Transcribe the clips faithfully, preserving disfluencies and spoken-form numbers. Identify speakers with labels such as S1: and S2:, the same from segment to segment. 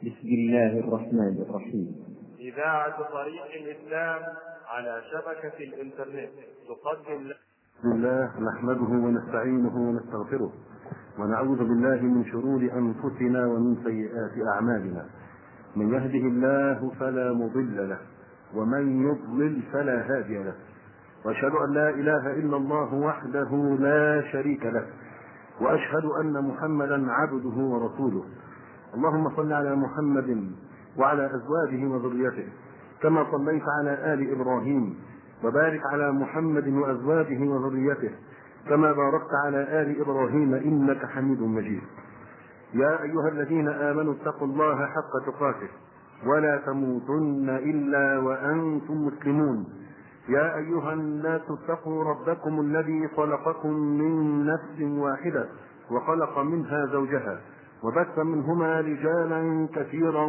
S1: بسم الله الرحمن الرحيم.
S2: إذاعة طريق الإسلام على شبكة الإنترنت تقدم لك.
S3: بسم الله نحمده ونستعينه ونستغفره ونعوذ بالله من شرور أنفسنا ومن سيئات أعمالنا. من يهده الله فلا مضل له ومن يضلل فلا هادي له، وأشهد أن لا إله إلا الله وحده لا شريك له، وأشهد أن محمدا عبده ورسوله. اللهم صل على محمد وعلى أزواجه وذريته كما صليت على آل إبراهيم، وبارك على محمد وأزواجه وذريته كما باركت على آل إبراهيم إنك حميد مجيد. يا أيها الذين آمنوا اتقوا الله حق تقاته ولا تموتن إلا وأنتم مسلمون. يا أيها الناس اتقوا ربكم الذي خلقكم من نفس واحدة وخلق منها زوجها وبث منهما رجالا كثيرا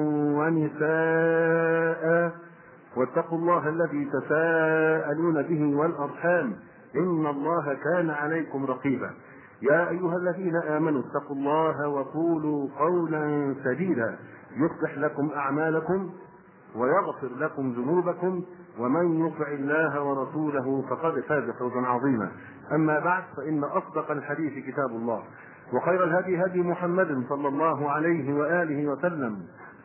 S3: ونساء، واتقوا الله الذي تساءلون به والأرحام إن الله كان عليكم رقيبا. يا أيها الذين آمنوا اتقوا الله وقولوا قولا سديدا يصلح لكم أعمالكم ويغفر لكم ذنوبكم، ومن يطع الله ورسوله فقد فاز فوزا عظيما. أما بعد، فإن أصدق الحديث كتاب الله، وخير الهدي هدي محمد صلى الله عليه وآله وسلم،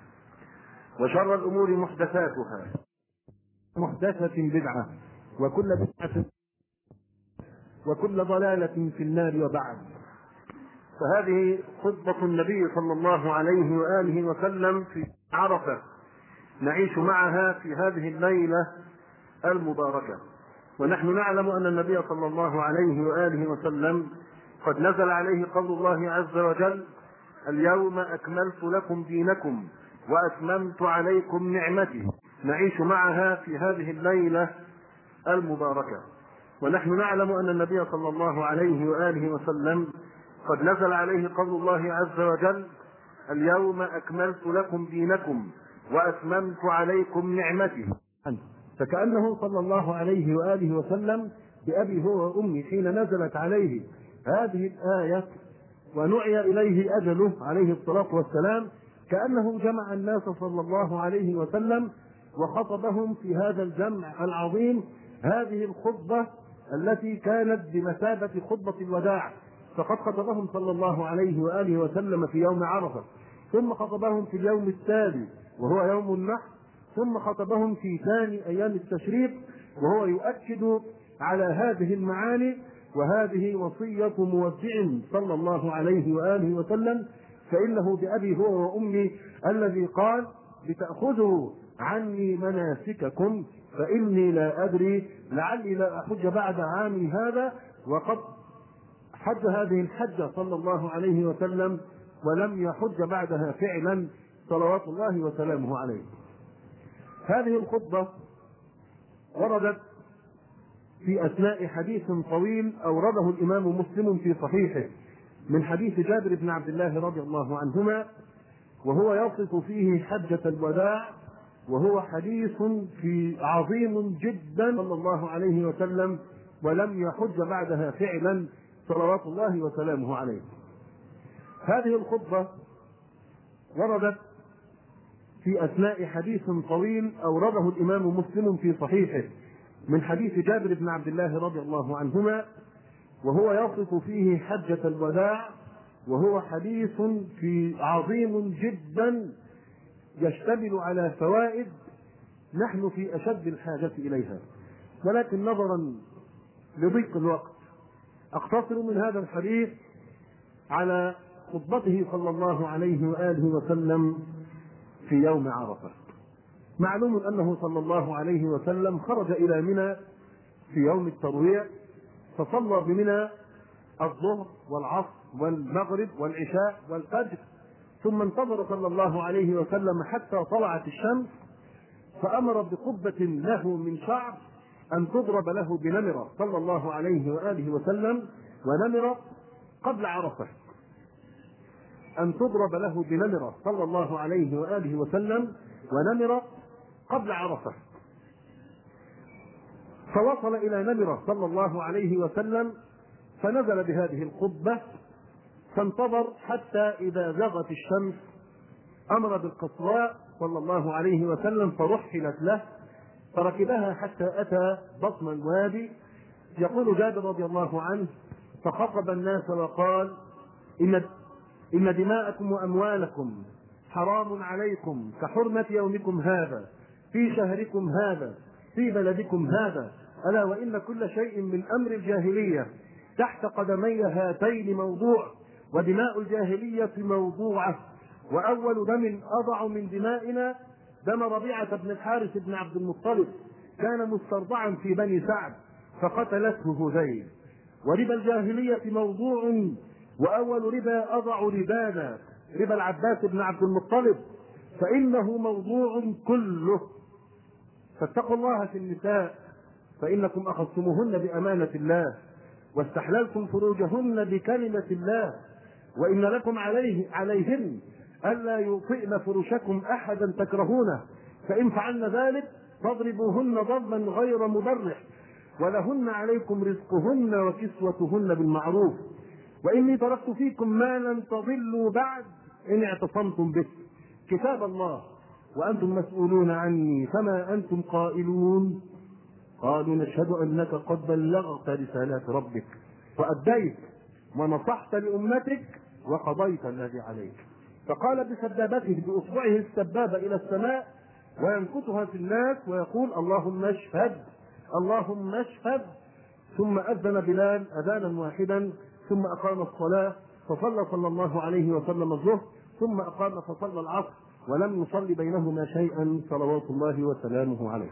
S3: وشر الأمور محدثاتها، محدثة بدعة، وكل بدعة وكل ضلالة في النار. وبعد، فهذه خطبة النبي صلى الله عليه وآله وسلم في عرفة نعيش معها في هذه الليلة المباركة. ونحن نعلم أن النبي صلى الله عليه وآله وسلم قد نزل عليه قول الله عز وجل: اليوم أكملت لكم دينكم وأتممت عليكم نعمتي. نعيش معها في هذه الليلة المباركة. ونحن نعلم أن النبي صلى الله عليه وآله وسلم قد نزل عليه قول الله عز وجل: اليوم أكملت لكم دينكم وأتممت عليكم نعمتي. فكأنه صلى الله عليه وآله وسلم بأبي هو وأمي حين نزلت عليه هذه الآية ونعي إليه أجله عليه الصلاة والسلام، كأنه جمع الناس صلى الله عليه وسلم وخطبهم في هذا الجمع العظيم هذه الخطبة التي كانت بمثابة خطبة الوداع. فقد خطبهم صلى الله عليه وآله وسلم في يوم عرفة، ثم خطبهم في اليوم التالي وهو يوم النحر، ثم خطبهم في ثاني أيام التشريق وهو يؤكد على هذه المعاني. وهذه وصية مودع صلى الله عليه وآله وسلم، فإنه بأبي هو وأمي الذي قال: لتأخذوا عني مناسككم فإني لا أدري لعلي لا أحج بعد عامي هذا. وقد حج هذه الحجة صلى الله عليه وسلم ولم يحج بعدها فعلا صلوات الله وسلامه عليه. هذه الخطبة وردت في أثناء حديث طويل أورده الإمام مسلم في صحيحه من حديث جابر بن عبد الله رضي الله عنهما، وهو يصف فيه حجة الوداع، وهو حديث في عظيم جدا صلى الله عليه وسلم ولم يحج بعدها فعلا صلوات الله وسلامه عليه. هذه الخطبة وردت في أثناء حديث طويل أورده الإمام مسلم في صحيحه من حديث جابر بن عبد الله رضي الله عنهما، وهو يصف فيه حجة الوداع، وهو حديث في عظيم جدا يشتمل على فوائد نحن في أشد الحاجة إليها، ولكن نظرا لضيق الوقت أقتصر من هذا الحديث على خطبته صلى الله عليه وآله وسلم في يوم عرفة. معلوم أنه صلى الله عليه وسلم خرج إلى منى في يوم الترويع، فصلى بمنى الظهر والعصر والمغرب والعشاء والفجر، ثم انتظر صلى الله عليه وسلم حتى طلعت الشمس، فأمر بقبة له من شعر أن تضرب له بنمرة صلى الله عليه وآله وسلم، ونمرة قبل عرفة، أن تضرب له بنمرة صلى الله عليه وآله وسلم ونمرة قبل عرفة. فوصل إلى نمرة صلى الله عليه وسلم فنزل بهذه القبة، فانتظر حتى إذا زغت الشمس أمر بالقصواء صلى الله عليه وسلم فرحلت له، فركبها حتى أتى بطن الوادي. يقول جابر رضي الله عنه: فخطب الناس وقال: إن إن دماءكم وأموالكم حرام عليكم كحرمة يومكم هذا في شهركم هذا في بلدكم هذا، ألا وإن كل شيء من أمر الجاهلية تحت قدمي هاتين موضوع، ودماء الجاهلية موضوعة، وأول دم أضع من دمائنا دم ربيعة بن الحارث بن عبد المطلب، كان مسترضعا في بني سعد فقتلته هذيل. وربا الجاهلية موضوع، وأول ربا أضع ربانا ربا العباس بن عبد المطلب، فإنه موضوع كله. فاتقوا الله في النساء، فإنكم أخذتموهن بأمانة الله، واستحللتم فروجهن بكلمة الله، وإن لكم عليه عليهن ألا يوطئن فرشكم أحدا تكرهونه، فإن فعلن ذلك فاضربوهن ضربا غير مبرح، ولهن عليكم رزقهن وكسوتهن بالمعروف، وإني تركت فيكم ما لن تضلوا بعد إن اعتصمتم به، كتاب الله، وأنتم مسؤولون عني، فما أنتم قائلون؟ قالوا: نشهد أنك قد بلغت رسالات ربك وأديت ونصحت لأمتك وقضيت الذي عليك. فقال بسبابته بأصبعه السبابة إلى السماء وينكتها في الناس ويقول: اللهم اشهد اللهم اشهد. ثم أذن بلال أذانا واحدا، ثم أقام الصلاة، فصلى صلى الله عليه وسلم الظهر، ثم أقام فصلى العصر، ولم يصلي بينهما شيئا صلوات الله وسلامه عليه.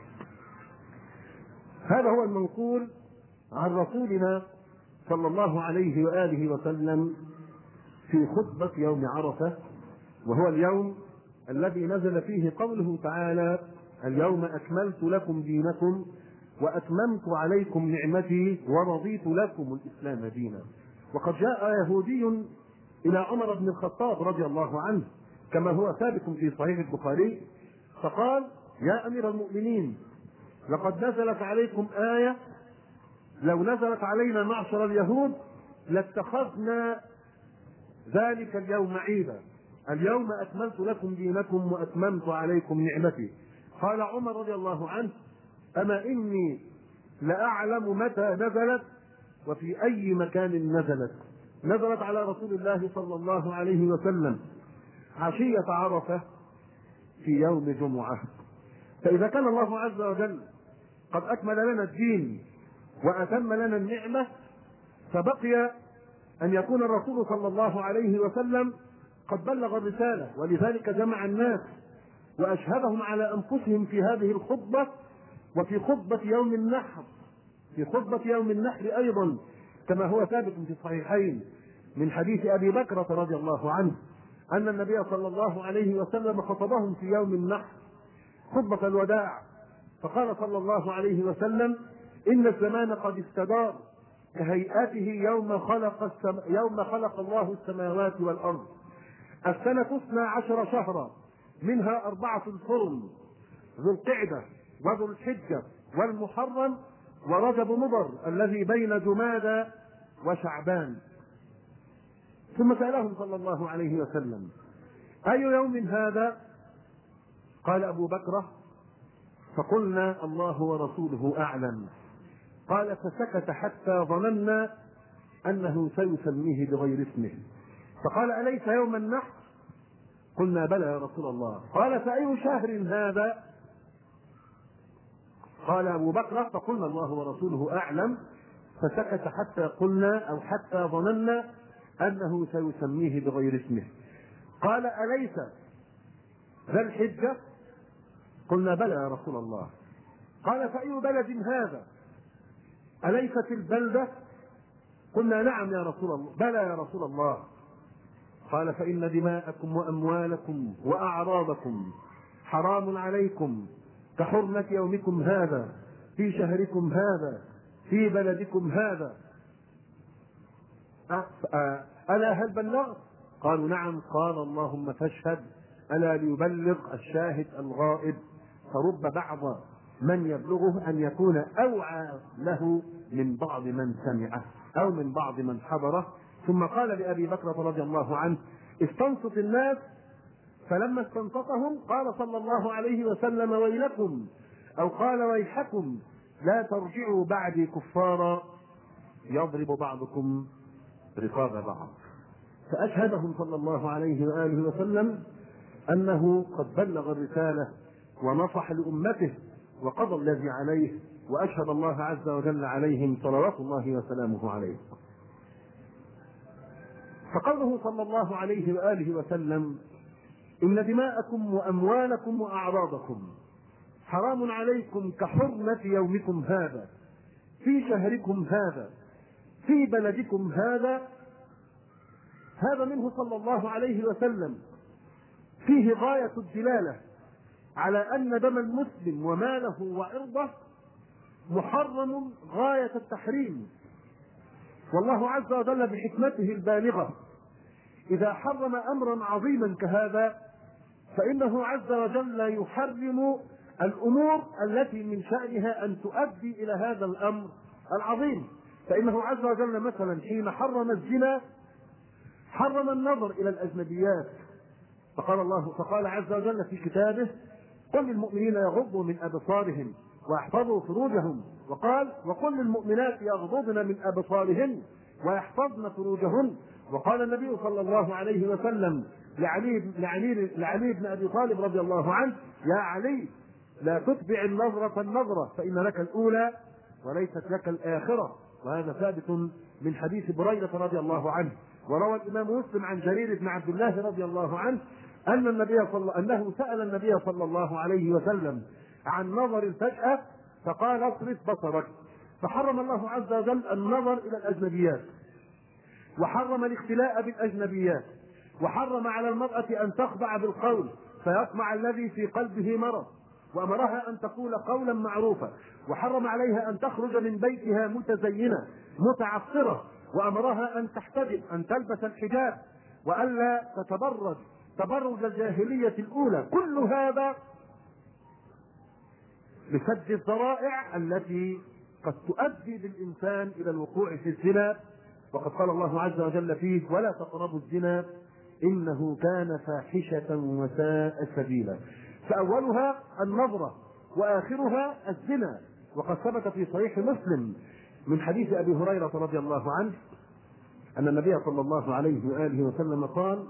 S3: هذا هو المنقول عن رسولنا صلى الله عليه وآله وسلم في خطبة يوم عرفة، وهو اليوم الذي نزل فيه قوله تعالى: اليوم أكملت لكم دينكم وأتممت عليكم نعمتي ورضيت لكم الإسلام دينا. وقد جاء يهودي إلى عمر بن الخطاب رضي الله عنه كما هو ثابت في صحيح البخاري، فقال: يا أمير المؤمنين، لقد نزلت عليكم آية لو نزلت علينا معشر اليهود لاتخذنا ذلك اليوم عيدا، اليوم أكملت لكم دينكم وأتممت عليكم نعمتي. قال عمر رضي الله عنه: أما إني لأعلم متى نزلت وفي أي مكان نزلت. نزلت على رسول الله صلى الله عليه وسلم عشية عرفة في يوم جمعة. فإذا كان الله عز وجل قد أكمل لنا الدين وأتم لنا النعمة، فبقي أن يكون الرسول صلى الله عليه وسلم قد بلغ الرسالة، ولذلك جمع الناس وأشهدهم على أنفسهم في هذه الخطبة وفي خطبة يوم النحر في خطبة يوم النحر أيضا، كما هو ثابت في الصحيحين من حديث أبي بكرة رضي الله عنه أن النبي صلى الله عليه وسلم خطبهم في يوم النحر خطبة الوداع، فقال صلى الله عليه وسلم: إن الزمان قد استدار كهيئته يوم خلق السم... يوم خلق الله السماوات والأرض. السنة اثنا عشر شهرا، منها أربعة الحرم: ذو القعدة وذو الحجة والمحرم ورجب مضر الذي بين جمادى وشعبان. ثم سألهم صلى الله عليه وسلم: أي يوم هذا؟ قال أبو بكر: فقلنا: الله ورسوله أعلم. قال: فسكت حتى ظننا أنه سيسميه بغير اسمه. فقال: أليس يوم النحر؟ قلنا: بلى يا رسول الله. قال: فأي شهر هذا؟ قال أبو بكر: فقلنا: الله ورسوله أعلم. فسكت حتى قلنا أو حتى ظننا أنه سيسميه بغير اسمه. قال: أليس ذا الحجة؟ قلنا: بلى يا رسول الله. قال: فأي بلد هذا؟ أليست البلدة؟ قلنا: نعم يا رسول الله. بلى يا رسول الله. قال: فإن دماءكم وأموالكم وأعراضكم حرام عليكم كحرمة يومكم هذا في شهركم هذا في بلدكم هذا. ألا هل بلغت؟ قالوا: نعم. قال: اللهم فاشهد. ألا ليبلغ الشاهد الغائب، فرب بعض من يبلغه أن يكون أوعى له من بعض من سمعه أو من بعض من حضره. ثم قال لأبي بكر رضي الله عنه: استنصت الناس فلما استنصتهم قال صلى الله عليه وسلم: ويلكم، أو قال: ويحكم، لا ترجعوا بعدي كفارا يضرب بعضكم رقاب بعض. فأشهدهم صلى الله عليه وآله وسلم أنه قد بلغ الرسالة ونصح لأمته وقضى الذي عليه، وأشهد الله عز وجل عليهم صلوات الله وسلامه عليه. فقوله صلى الله عليه وآله وسلم: إن دماءكم وأموالكم وأعراضكم حرام عليكم كحرمة يومكم هذا في شهركم هذا في بلدكم هذا، هذا منه صلى الله عليه وسلم فيه غاية الدلالة على أن دم المسلم وماله وعرضه محرم غاية التحريم. والله عز وجل بحكمته البالغة إذا حرم أمرا عظيما كهذا فإنه عز وجل يحرم الأمور التي من شأنها أن تؤدي إلى هذا الأمر العظيم. فإنه عز وجل مثلا حين حرم الزنا حرم النظر إلى الأجنبيات، فقال الله فقال عز وجل في كتابه: قل للمؤمنين يغضوا من أبصارهم ويحفظوا فروجهم، وقال: وقل للمؤمنات يغضضن من أبصارهن ويحفظن فروجهن. وقال النبي صلى الله عليه وسلم لعلي, لعلي, لعلي بن أبي طالب رضي الله عنه: يا علي، لا تتبع النظرة النظرة فإن لك الأولى وليست لك الآخرة. وهذا ثابت من حديث بريدة رضي الله عنه. وروى الإمام مسلم عن جرير بن عبد الله رضي الله عنه أن النبي صلى أنه سأل النبي صلى الله عليه وسلم عن نظر الفجأة فقال: اصرف بصرك. فحرم الله عز وجل النظر إلى الأجنبيات، وحرم الاختلاء بالأجنبيات، وحرم على المرأة أن تخضع بالقول فيطمع الذي في قلبه مرض، وأمرها أن تقول قولا معروفا، وحرم عليها أن تخرج من بيتها متزينة متعطرة، وأمرها أن تحتجب، أن تلبس الحجاب، وألا تتبرج تبرج الجاهلية الأولى. كل هذا لسد الذرائع التي قد تؤدي بالإنسان إلى الوقوع في الزنا. وقد قال الله عز وجل فيه: ولا تقربوا الزنا إنه كان فاحشة وساء سبيلا. فأولها النظرة وآخرها الزنا. وقد ثبت في صحيح مسلم من حديث أبي هريرة رضي الله عنه أن النبي صلى الله عليه وآله وسلم قال: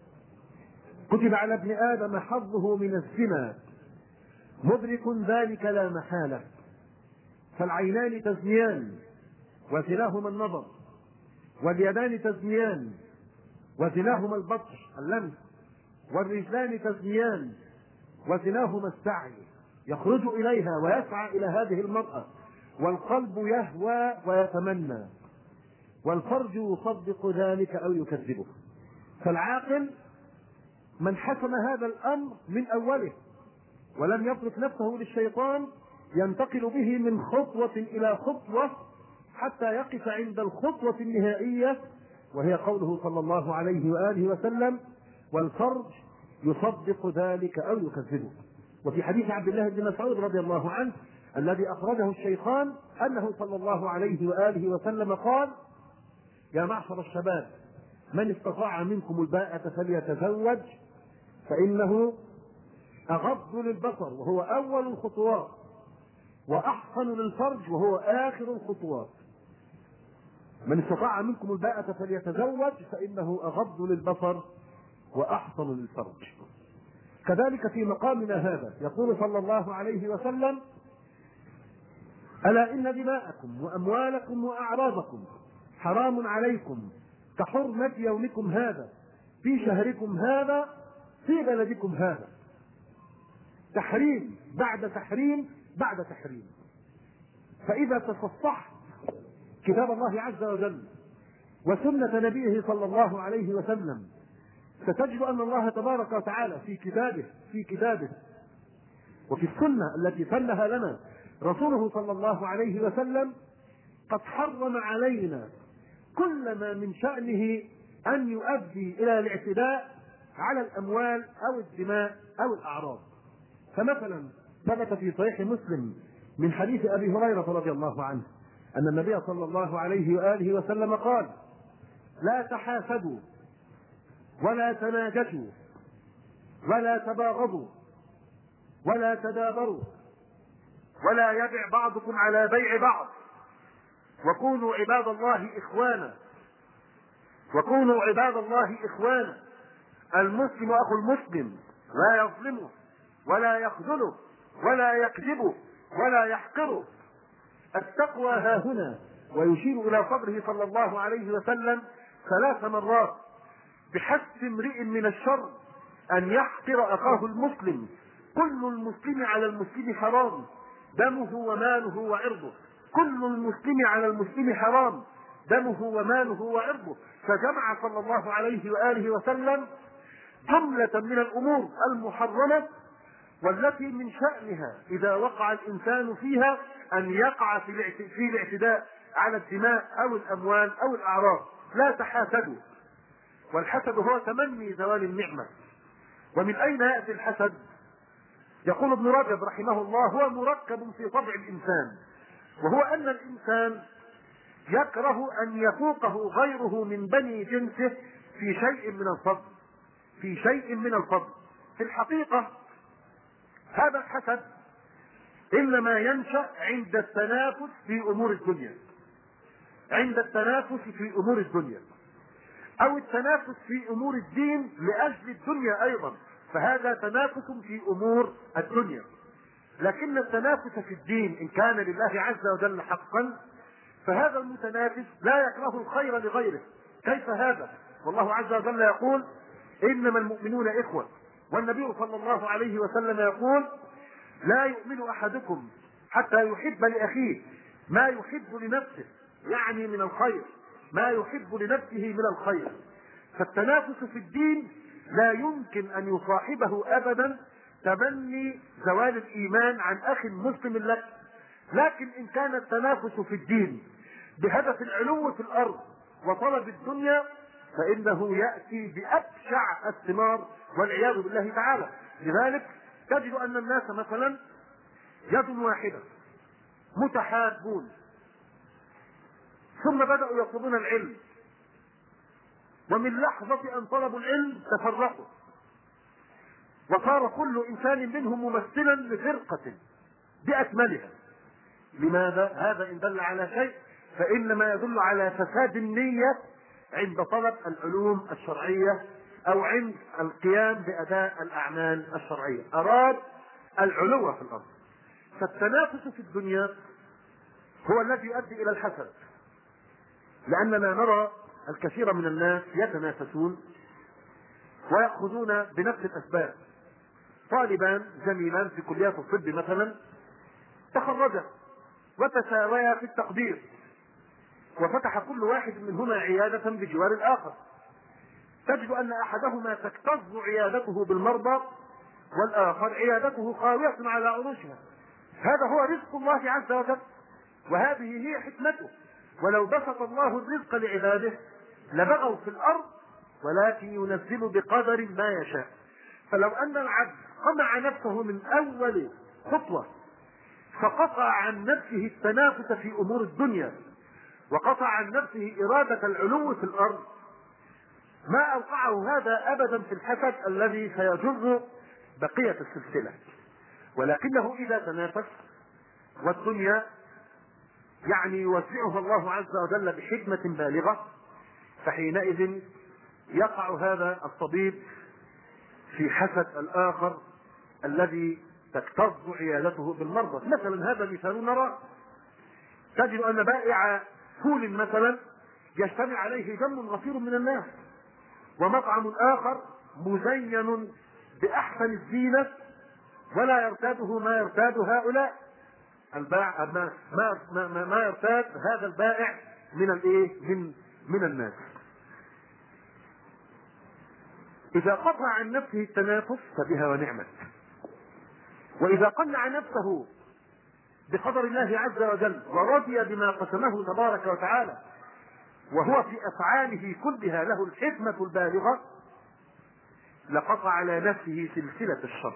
S3: كتب على ابن آدم حظه من الزنا مدرك ذلك لا محالة، فالعينان تزنيان وزناهما النظر، واليدان تزنيان وزناهما البطش اللمس، والرجلان تزنيان وزناهما السعي يخرج إليها ويسعى إلى هذه المرأة، والقلب يهوى ويتمنى، والفرج يصدق ذلك أو يكذبه. فالعاقل من حسم هذا الأمر من أوله ولم يترك نفسه للشيطان ينتقل به من خطوة إلى خطوة حتى يقف عند الخطوة النهائية، وهي قوله صلى الله عليه وآله وسلم: والفرج يصدق ذلك أو يكذبه. وفي حديث عبد الله بن مسعود رضي الله عنه الذي أخرجه الشيخان أنه صلى الله عليه وآله وسلم قال: يا معشر الشباب من استطاع منكم الباءة فليتزوج فإنه أغض للبصر وهو أول الخطوات، وأحسن للفرج وهو آخر الخطوات. من استطاع منكم الباءة فليتزوج فإنه أغض للبصر وأحسن للفرج. كذلك في مقامنا هذا يقول صلى الله عليه وسلم: ألا إن دماءكم وأموالكم وأعراضكم حرام عليكم كحرمة يومكم هذا في شهركم هذا في بلدكم هذا. تحريم بعد تحريم بعد تحريم. فإذا تصفحت كتاب الله عز وجل وسنة نبيه صلى الله عليه وسلم ستجد أن الله تبارك وتعالى في كتابه في كتابه وفي السنة التي سنها لنا رسوله صلى الله عليه وسلم قد حرم علينا كل ما من شأنه أن يؤدي إلى الاعتداء على الأموال أو الدماء أو الأعراض. فمثلا ثبت في صحيح مسلم من حديث أبي هريرة رضي الله عنه أن النبي صلى الله عليه وآله وسلم قال: لا تحاسدوا ولا تناجشوا ولا تباغضوا ولا تدابروا ولا يبع بعضكم على بيع بعض، وكونوا عباد الله إخوانا وكونوا عباد الله إخوانا المسلم أخو المسلم لا يظلمه ولا يخذله ولا يكذبه ولا يحقره. التقوى ها هنا، ويشير إلى صدره صلى الله عليه وسلم ثلاث مرات: بحسب امرئ من الشر أن يحقر أخاه المسلم، كل المسلم على المسلم حرام، دمه وماله وعرضه، كل المسلم على المسلم حرام، دمه وماله وعرضه. فجمع صلى الله عليه وآله وسلم جملة من الأمور المحرمة والتي من شأنها إذا وقع الإنسان فيها أن يقع في الاعتداء على الدماء أو الأموال أو الأعراض. لا تحاسدوا، والحسد هو تمني زوال النعمة. ومن أين يأتي الحسد؟ يقول ابن رجب رحمه الله: هو مركب في طبع الإنسان، وهو أن الإنسان يكره أن يفوقه غيره من بني جنسه في شيء من الفضل في شيء من الفضل. في الحقيقة هذا الحسد إنما ينشأ عند التنافس في أمور الدنيا عند التنافس في أمور الدنيا أو التنافس في أمور الدين لأجل الدنيا أيضا، فهذا تنافس في أمور الدنيا. لكن التنافس في الدين إن كان لله عز وجل حقا فهذا المتنافس لا يكره الخير لغيره. كيف هذا؟ والله عز وجل يقول: إنما المؤمنون إخوة. والنبي صلى الله عليه وسلم يقول: لا يؤمن أحدكم حتى يحب لأخيه ما يحب لنفسه، يعني من الخير، ما يحب لنفسه من الخير. فالتنافس في الدين لا يمكن أن يصاحبه أبدا تمني زوال الإيمان عن أخ مسلم لك. لكن إن كان التنافس في الدين بهدف العلو في الأرض وطلب الدنيا فإنه يأتي بأبشع الثمار والعياذ بالله تعالى. لذلك تجد أن الناس مثلا يد واحدة متحابون، ثم بدأوا يطلبون العلم، ومن لحظة أن طلبوا العلم تفرقوا، وصار كل إنسان منهم ممثلا لفرقة بأكملها. لماذا؟ هذا إن دل على شيء فإنما يدل على فساد النية عند طلب العلوم الشرعية أو عند القيام بأداء الأعمال الشرعية. أراد العلو في الأرض. فالتنافس في الدنيا هو الذي يؤدي إلى الحسد، لأننا نرى الكثير من الناس يتنافسون ويأخذون بنفس الأسباب. طالبان زميلان في كليات الطب مثلا تخرجا وتساويا في التقدير، وفتح كل واحد منهما عيادة بجوار الآخر. تجد أن أحدهما تكتظ عيادته بالمرضى والآخر عيادته خاوية على عروشها. هذا هو رزق الله عز وجل، وهذه هي حكمته. ولو بسط الله الرزق لعباده لبغوا في الأرض، ولكن ينزل بقدر ما يشاء. فلو أن العبد قمع نفسه من أول خطوة فقطع عن نفسه التنافس في أمور الدنيا وقطع عن نفسه إرادة العلو في الأرض ما أوقعه هذا أبدا في الحسد الذي سيجر بقية السلسلة. ولكنه إذا تنافس والدنيا يعني يوسعها الله عز وجل بحكمة بالغة، فحينئذ يقع هذا الطبيب في حسد الآخر الذي تكتظ عيادته بالمرضى. مثلا هذا مثال نرى، تجد أن بائع فول مثلا يجتمع عليه جم غفير من الناس، ومطعم آخر مزين بأحسن الزينة ولا يرتاده ما يرتاد هؤلاء البائع ما, ما, ما, ما يرتاد هذا البائع من الايه من من الناس. إذا قطع عن نفسه التنافس فبها ونعمت، وإذا قنع نفسه بقدر الله عز وجل ورضي بما قسمه تبارك وتعالى وهو في أفعاله كلها له الحكمة البالغة لقطع على نفسه سلسلة الشر.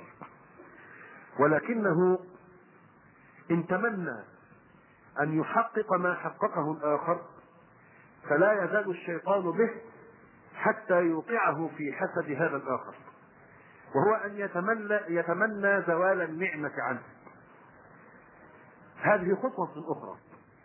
S3: ولكنه إن تمنى أن يحقق ما حققه الآخر فلا يزال الشيطان به حتى يوقعه في حسد هذا الآخر. وهو أن يتمنى, يتمنى زوال النعمة عنه. هذه خطوة أخرى.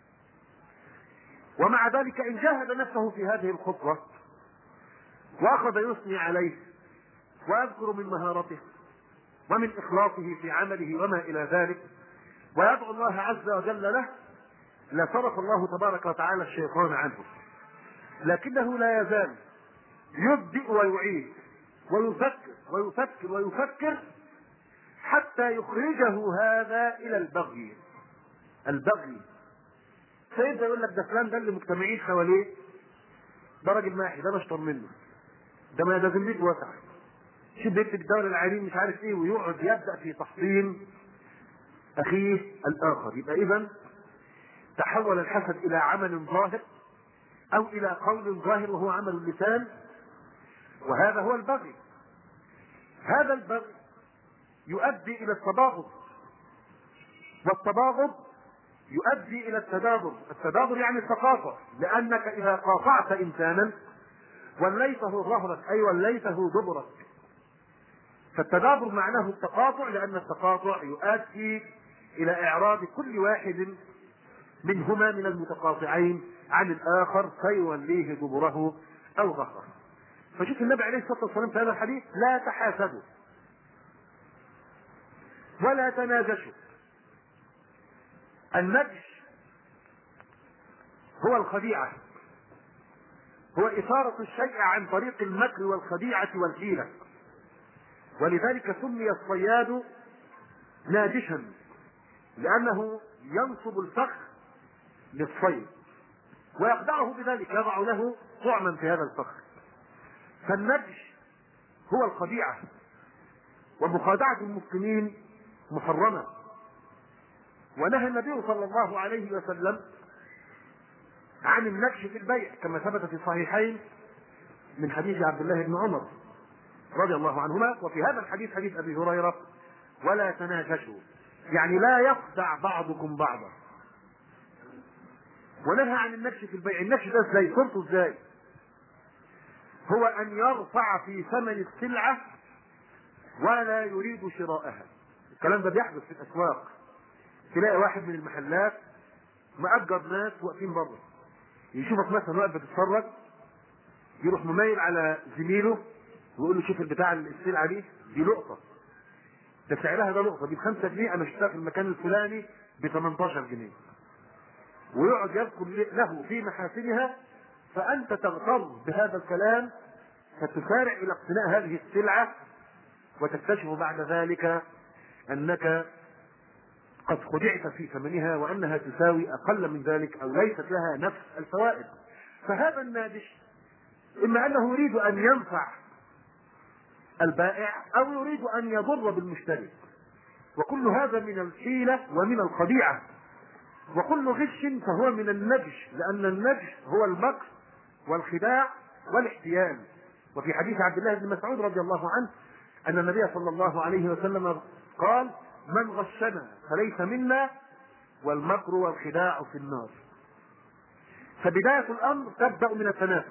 S3: ومع ذلك إن جاهد نفسه في هذه الخطوة وأخذ يثني عليه ويذكر من مهارته ومن إخلاصه في عمله وما إلى ذلك ويدعو الله عز وجل له، لصرف الله تبارك وتعالى الشيطان عنه، لكنه لا يزال يبدئ ويعيد ويفكر ويفكر ويفكر حتى يخرجه هذا إلى البغي. البغي سيبدأ يقول لك ده فلان ده اللي مجتمعين حواليه ده راجل ماحي، ده اشطر منه، ده ما ده ذمته واسعة، شو بيكتب الدولة العالمين مش عارف ايه، ويقعد يبدأ في تحطيم أخيه الآخر. يبقى إذن تحول الحسد إلى عمل ظاهر أو إلى قول ظاهر وهو عمل اللسان، وهذا هو البغي. هذا البغي يؤدي إلى التباغض، والتباغض يؤدي إلى التدابر. التدابر يعني التقاطع، لأنك إذا قاطعت إنسانا وليته ظهرك أي وليته دبرك، فالتدابر معناه التقاطع، لأن التقاطع يؤدي إلى إعراض كل واحد منهما من المتقاطعين عن الآخر فيوليه دبره أو ظهره. فشوف النبي عليه الصلاة والسلام في هذا الحديث: لا تحاسدوا ولا تناجشوا. النجش هو الخديعة، هو إثارة الشيء عن طريق المكر والخديعة والحيلة، ولذلك سمي الصياد ناجشا، لأنه ينصب الفخ للصيد ويخدعه بذلك، يضع له طعما في هذا الفخ. فالنجش هو الخديعة، ومخادعة المسلمين محرمة. ونهى النبي صلى الله عليه وسلم عن النجش في البيع كما ثبت في الصحيحين من حديث عبد الله بن عمر رضي الله عنهما، وفي هذا الحديث حديث أبي هريرة: ولا تناجشوا، يعني لا يخدع بعضكم بعضا. ونهى عن النجش في البيع. النجش ده ازاي؟ صورته ازاي؟ هو أن يرفع في ثمن السلعة ولا يريد شراءها. الكلام ده بيحدث في الأسواق، تلاقي واحد من المحلات مأجر ناس واقفين بره، يشوفك مثلا واقف بتتفرج، يروح مميل على زميله ويقول له: شوف البتاع السلعة دي دي لقطة، ده سعرها ده لقطة، دي بخمسة جنيه، أنا اشتريتها في المكان الفلاني ب ثمانية عشر جنيه، ويقعد يذكر له في محاسنها، فأنت تغتر بهذا الكلام فتسارع إلى اقتناء هذه السلعة، وتكتشف بعد ذلك أنك قد خدعت في ثمنها وأنها تساوي أقل من ذلك أو ليست لها نفس الفوائد. فهذا الناجش إما أنه يريد أن ينفع البائع أو يريد أن يضر بالمشتري، وكل هذا من الحيلة ومن الخديعة، وكل غش فهو من النجش، لأن النجش هو المكر والخداع والاحتيال. وفي حديث عبد الله بن مسعود رضي الله عنه أن النبي صلى الله عليه وسلم قال: من غشنا فليس منا، والمكر والخداع في النار. فبداية الأمر تبدأ من التنافس.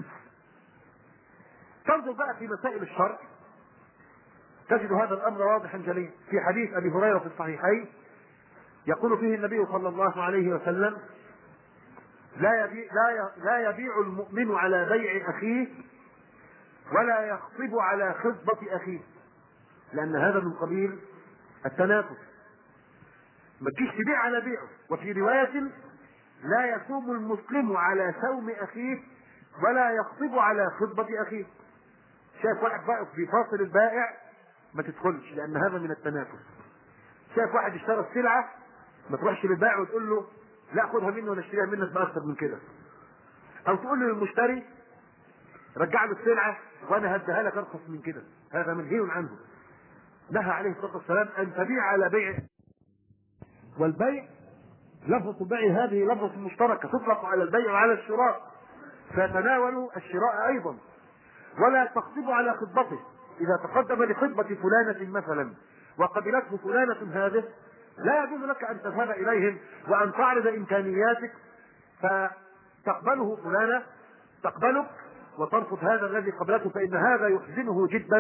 S3: تنظر بقى في مسائل الشرع تجد هذا الأمر واضحا جليا. في حديث أبي هريرة في الصحيحين يقول فيه النبي صلى الله عليه وسلم: لا يبيع, لا لا يبيع المؤمن على بيع أخيه ولا يخطب على خطبة أخيه، لأن هذا من قبيل التنافس. ما تجيش تبيع على بيعه. وفي رواية: لا يصوم المسلم على سوم أخيه ولا يخطب على خطبة أخيه. شايف واحد واقف في فاصل البائع ما تدخلش، لأن هذا من التنافس. شايف واحد اشترى السلعة ما تروحش للبائع وتقول له: لا خدها مني وانا اشتريها منك بأكثر من كده، أو تقول له للمشتري: رجع له السلعة وانا هديها لك ارخص من كده. هذا منهي عنه. نهى عليه الصلاة والسلام أن تبيع على بيع. والبيع لفظة البيع هذه لفظة مشتركة تطلق على البيع وعلى الشراء، فيتناول الشراء أيضا. ولا تخطب على خطبته. إذا تقدم لخطبة فلانة مثلا وقبلته فلانة هذه، لا يجوز لك أن تذهب إليهم وأن تعرض إمكانياتك فتقبله فلانة تقبلك وترفض هذا الذي قبلته، فإن هذا يحزنه جدا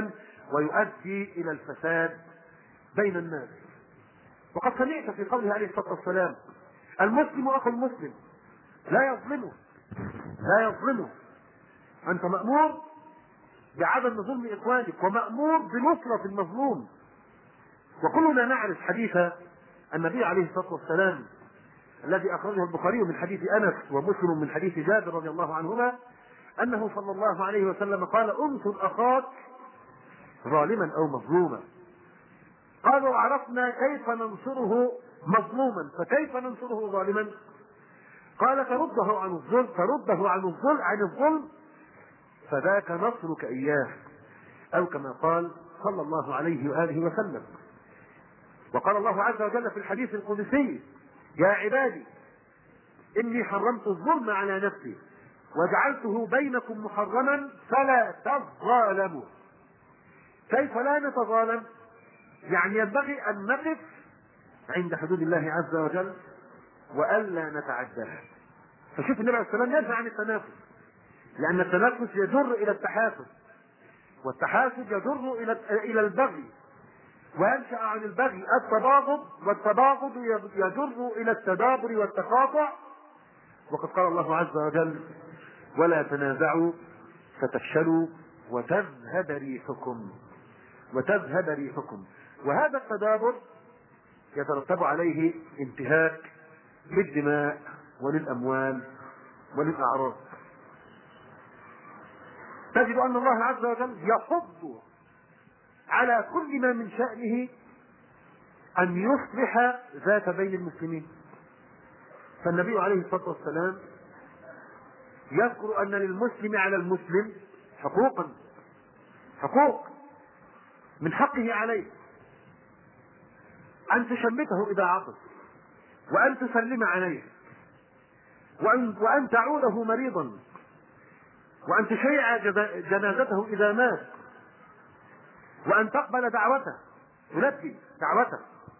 S3: ويؤدي إلى الفساد بين الناس. وقد سمعت في قوله عليه الصلاة والسلام: المسلم أخو المسلم لا يظلمه لا يظلمه أنت مأمور بعدم ظلم إخوانك ومأمور بنصرة المظلوم. وكلنا نعرف حديث النبي عليه الصلاة والسلام الذي أخرجه البخاري من حديث أنس ومسلم من حديث جابر رضي الله عنهما أنه صلى الله عليه وسلم قال: انصر أخاك ظالما أو مظلوما. قالوا: عرفنا كيف ننصره مظلوما، فكيف ننصره ظالما؟ قال: ترده عن الظلم ترده عن الظلم عن الظلم فذاك نصرك إياه، أو كما قال صلى الله عليه وآله وسلم. وقال الله عز وجل في الحديث القدسي: يا عبادي إني حرمت الظلم على نفسي وجعلته بينكم محرما فلا تظالموا. كيف لا نتظالم؟ يعني ينبغي أن نقف عند حدود الله عز وجل وألا نتعداها. فشوف النبي عليه الصلاة والسلام ينهى عن التنافس، لأن التنافس يجر إلى التحاسد، والتحاسد يجر إلى إلى البغي، وينشأ عن البغي التباغض، والتباغض يجر إلى التدابر والتقاطع. وقد قال الله عز وجل: ولا تنازعوا فتفشلوا وتذهب ريحكم وتذهب ريحكم. وهذا التدابر يترتب عليه انتهاك للدماء وللأموال وللأعراض. تجد أن الله عز وجل يحض على كل ما من شأنه أن يصلح ذات بين المسلمين. فالنبي عليه الصلاة والسلام يذكر أن للمسلم على المسلم حقوقا حقوق من حقه عليه: أن تشمته إذا عطس، وأن تسلم عليه، وأن, وأن تعوده مريضا، وأن تشيع جنازته إذا مات، وأن تقبل دعوته تلبي دعوته.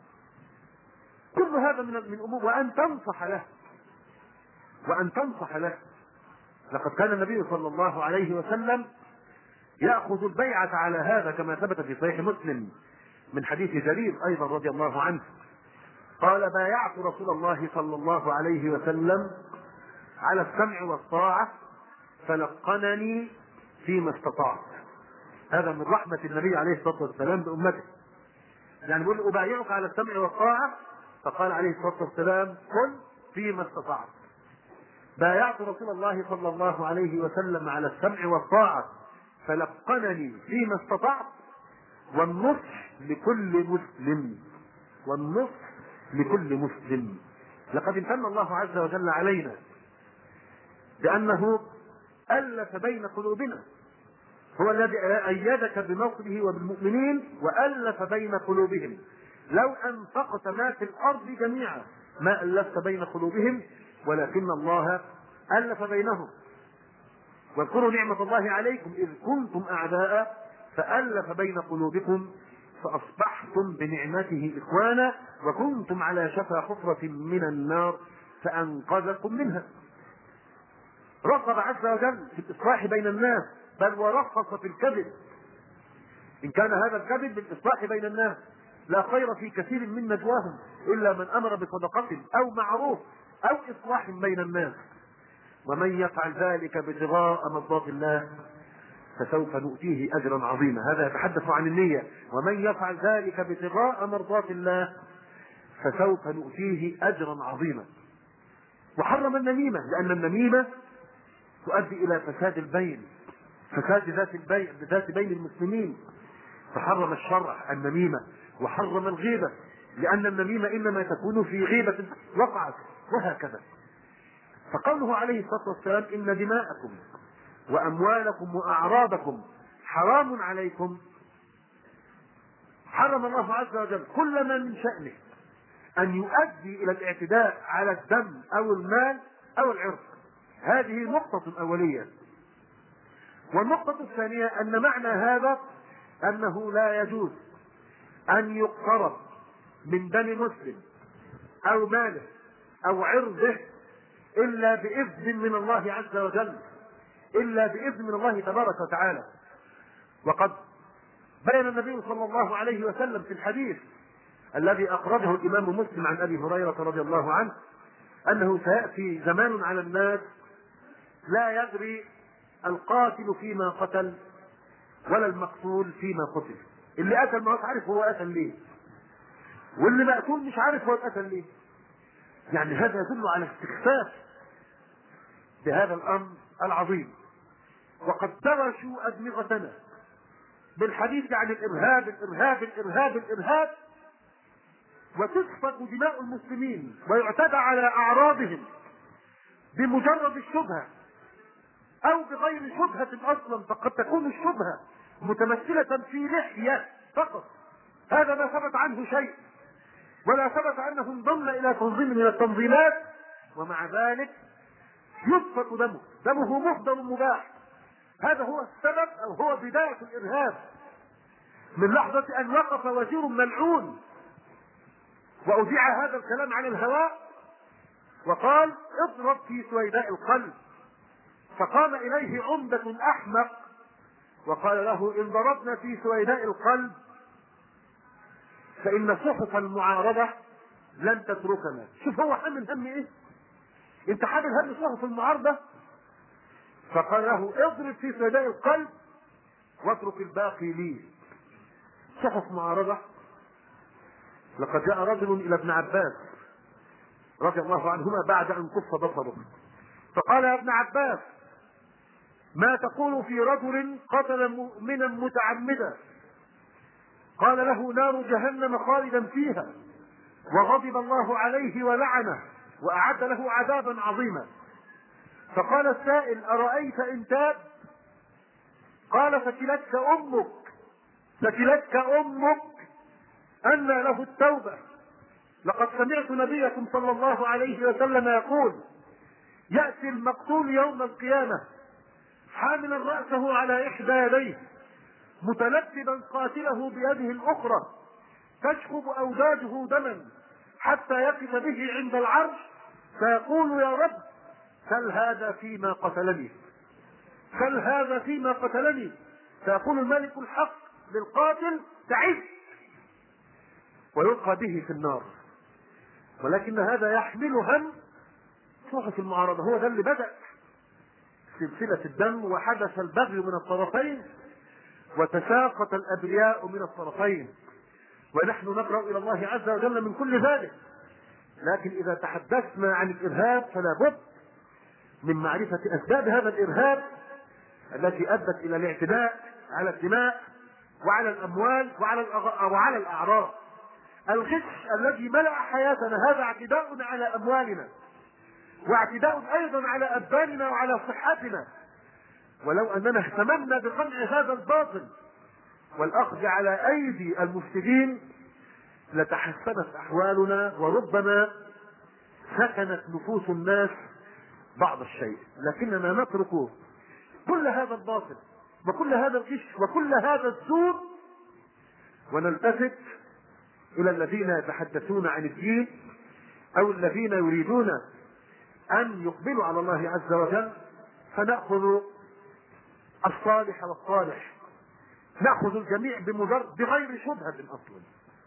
S3: كل هذا من من أمور. وأن تنصح له وأن تنصح له لقد كان النبي صلى الله عليه وسلم يأخذ البيعة على هذا، كما ثبت في صحيح مسلم من حديث جرير أيضا رضي الله عنه قال: بايعت رسول الله صلى الله عليه وسلم على السمع والطاعة فلقنني فيما استطعت. هذا من رحمة النبي عليه الصلاة والسلام بأمته. يعني يقول: أبايعك على السمع والطاعة، فقال عليه الصلاة والسلام: قل فيما استطعت. بايعت رسول الله صلى الله عليه وسلم على السمع والطاعة فلقنني فيما استطعت، والنصح لكل مسلم والنصح لكل مسلم. لقد امتن الله عز وجل علينا بأنه ألف بين قلوبنا، هو الذي أيدك بنصره وبالمؤمنين وألف بين قلوبهم. لو أنفقت ما في الأرض جميعا ما ألفت بين قلوبهم، ولكن الله ألف بينهم. واذكروا نعمة الله عليكم إذ كنتم أعداء فألف بين قلوبكم فأصبحتم بنعمته إخوانا وكنتم على شفا حفرة من النار فأنقذكم منها. رغب عز وجل في الإصلاح بين الناس، بل ورخص في الكذب إن كان هذا الكذب بالإصلاح بين الناس. لا خير في كثير من نجواهم إلا من أمر بصدقة أو معروف أو إصلاح بين الناس، ومن يفعل ذلك ابتغاء مرضات الله فسوف نؤتيه أجرا عظيما. هذا يتحدث عن النية. ومن يفعل ذلك ابتغاء مرضات الله فسوف نؤتيه أجرا عظيما. وحرم النميمة، لأن النميمة تؤدي إلى فساد البين، فساد ذات البين ذات بين المسلمين. فحرم الشرع النميمة، وحرم الغيبة، لأن النميمة إنما تكون في غيبة وقعت، وهكذا. فقوله عليه الصلاة والسلام: إن دماءكم وأموالكم وأعراضكم حرام عليكم، حرم الله عز وجل كل ما من شأنه أن يؤدي إلى الاعتداء على الدم أو المال أو العرض. هذه نقطة أولية. والنقطة الثانية أن معنى هذا أنه لا يجوز أن يقترب من دم مسلم أو ماله أو عرضه إلا بإذن من الله عز وجل، إلا بإذن من الله تبارك وتعالى. وقد بين النبي صلى الله عليه وسلم في الحديث الذي أخرجه الإمام مسلم عن أبي هريرة رضي الله عنه أنه سيأتي زمان على الناس لا يدري القاتل فيما قتل ولا المقتول فيما قتل. اللي قتل ما هو عارف هو قتل ليه، واللي مقتول مش عارف هو قتل ليه. يعني هذا يدل على استخفاف بهذا الأمر العظيم. وقد درشوا أدمغتنا بالحديث عن الإرهاب الإرهاب الإرهاب الإرهاب، وتسفك دماء المسلمين ويعتدى على أعراضهم بمجرد الشبهة أو بغير شبهة أصلا. فقد تكون الشبهة متمثلة في لحية فقط، هذا ما ثبت عنه شيء، ولا ثبت أنه انضم إلى تنظيم من التنظيمات، ومع ذلك يسفك دمه، دمه مهدر مباح. هذا هو السبب أو هو بداية الإرهاب، من لحظة أن وقف وزير ملعون وأذيع هذا الكلام عن الهواء وقال اضرب في سويداء القلب، فقام إليه عمدة أحمق وقال له إن ضربنا في سويداء القلب فإن صحف المعارضة لن تتركنا. شوف هو حامل هم إيه؟ أنت حامل هم صحف المعارضة؟ فقال له اضرب في سويداء القلب واترك الباقي لي. صحف معارضة. لقد جاء رجل إلى ابن عباس رضي الله عنهما بعد أن كف بصره فقال يا ابن عباس ما تقول في رجل قتل مؤمنا متعمدا؟ قال له نار جهنم خالدا فيها وغضب الله عليه ولعنه وأعد له عذابا عظيما. فقال السائل أرأيت إن تاب؟ قال ثكلتك أمك ثكلتك أمك أن له التوبة. لقد سمعت نبيكم صلى الله عليه وسلم يقول يأتي المقتول يوم القيامة حاملا رأسه على إحدى يديه متلببا قاتله بيده الأخرى تشخب أوداجه دما حتى يقف به عند العرش فيقول يا رب سل هذا فيما قتلني سل هذا فيما قتلني فيقول الملك الحق للقاتل تعس ويلقى به في النار. ولكن هذا يحمل هم صحف المعارضة. هو ده اللي بدأ سلسلة الدم وحدث البغي من الطرفين وتساقط الأبرياء من الطرفين، ونحن نقرأ إلى الله عز وجل من كل ذلك. لكن إذا تحدثنا عن الإرهاب فلا بد من معرفة أسباب هذا الإرهاب التي أدت إلى الاعتداء على الدماء وعلى الأموال وعلى وعلى الأعراض. الغش الذي ملأ حياتنا هذا اعتداء على أموالنا واعتداء أيضا على أبداننا وعلى صحتنا. ولو أننا اهتممنا بقمع هذا الباطل والأخذ على أيدي المفسدين لتحسنت أحوالنا وربما سكنت نفوس الناس بعض الشيء. لكننا نترك كل هذا الباطل وكل هذا الغش وكل هذا الزور ونلتفت إلى الذين يتحدثون عن الدين أو الذين يريدون أن يقبلوا على الله عز وجل، فنأخذ الصالح والصالح، نأخذ الجميع بمجرد بغير شبهة أصلا.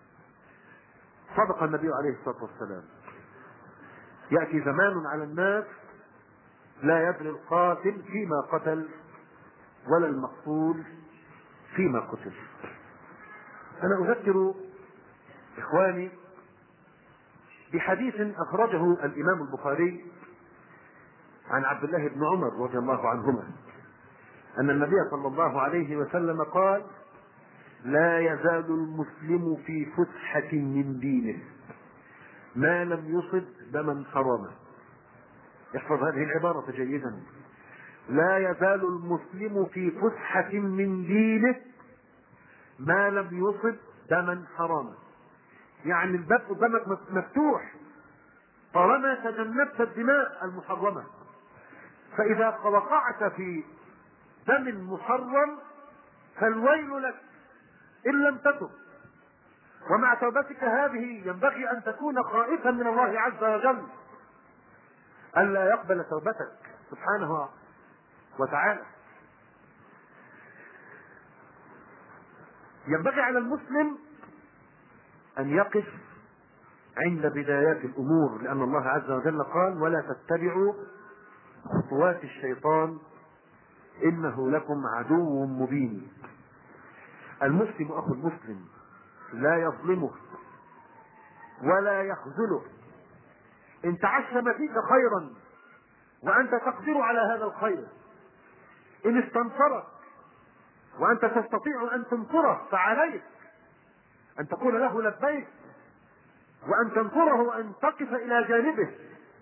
S3: صدق النبي عليه الصلاة والسلام يأتي زمان على الناس لا يدري القاتل فيما قتل ولا المقتول فيما قتل. أنا أذكر إخواني بحديث أخرجه الإمام البخاري عن عبد الله بن عمر رضي الله عنهما أن النبي صلى الله عليه وسلم قال لا يزال المسلم في فسحة من دينه ما لم يصب دما حراما. احفظ هذه العبارة جيدا. لا يزال المسلم في فسحة من دينه ما لم يصب دما حراما. يعني الباب قدامك مفتوح طالما تجنبت الدماء المحرمة. فإذا وقعت في دم محرم فالويل لك إن لم تتب. ومع توبتك هذه ينبغي أن تكون خائفا من الله عز وجل ألا يقبل توبتك سبحانه وتعالى. ينبغي على المسلم أن يقف عند بدايات الأمور، لأن الله عز وجل قال: ولا تتبعوا خطوات الشيطان إنه لكم عدو مبين. المسلم أخو المسلم لا يظلمه ولا يخذله. إن تعشم فيك خيرا وأنت تقدر على هذا الخير، إن استنصرك وأنت تستطيع أن تنصره، فعليك أن تقول له لبيك، وأن تنصره وأن تقف إلى جانبه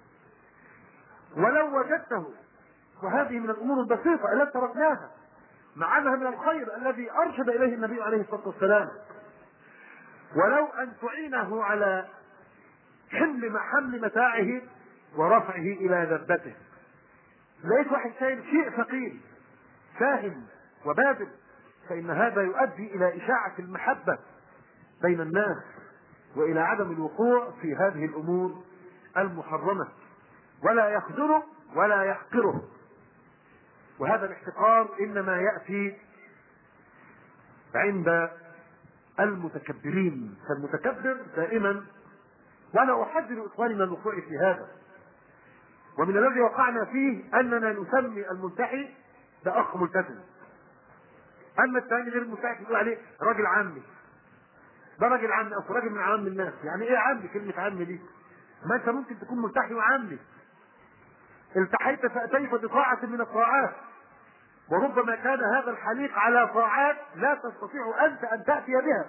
S3: ولو وجدته. وهذه من الأمور البسيطة التي تركناها مع أنها من الخير الذي أرشد إليه النبي عليه الصلاة والسلام. ولو أن تعينه على حمل حمل متاعه ورفعه إلى دبته. لقيت واحد شايل شيء ثقيل فاهم وبادل، فإن هذا يؤدي إلى إشاعة المحبة بين الناس وإلى عدم الوقوع في هذه الأمور المحرمة. ولا يخذله ولا يحقره. وهذا الاحتقار إنما يأتي عند المتكبرين. فالمتكبر دائما، وأنا أحذر إخواني من الوقوع في هذا، ومن الذي وقعنا فيه أننا نسمي الملتحي ده أخ ملتزم، أما الثاني غير الملتحي يقول عليه راجل عامي، ده راجل عامي أو راجل من عوام الناس. يعني إيه عامي؟ كلمة عامي دي، ما أنت ممكن تكون ملتحي وعامي. التحيت فأتيت بطاعة من الطاعات، وربما كان هذا الحليق على طاعات لا تستطيع أنت أن تأتي بها،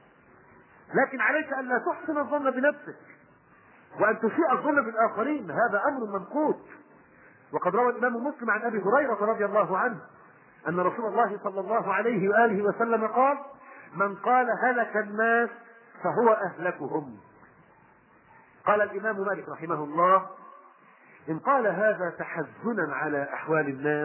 S3: لكن عليك أن لا تحسن الظن بنفسك وأن تسيء الظن بالآخرين. هذا أمر منقوط. وقد روى الإمام مسلم عن أبي هريرة رضي الله عنه أن رسول الله صلى الله عليه وآله وسلم قال: من قال هلك الناس فهو أهلكهم. قال الإمام مالك رحمه الله: إن قال هذا تحزنا على أحوال الناس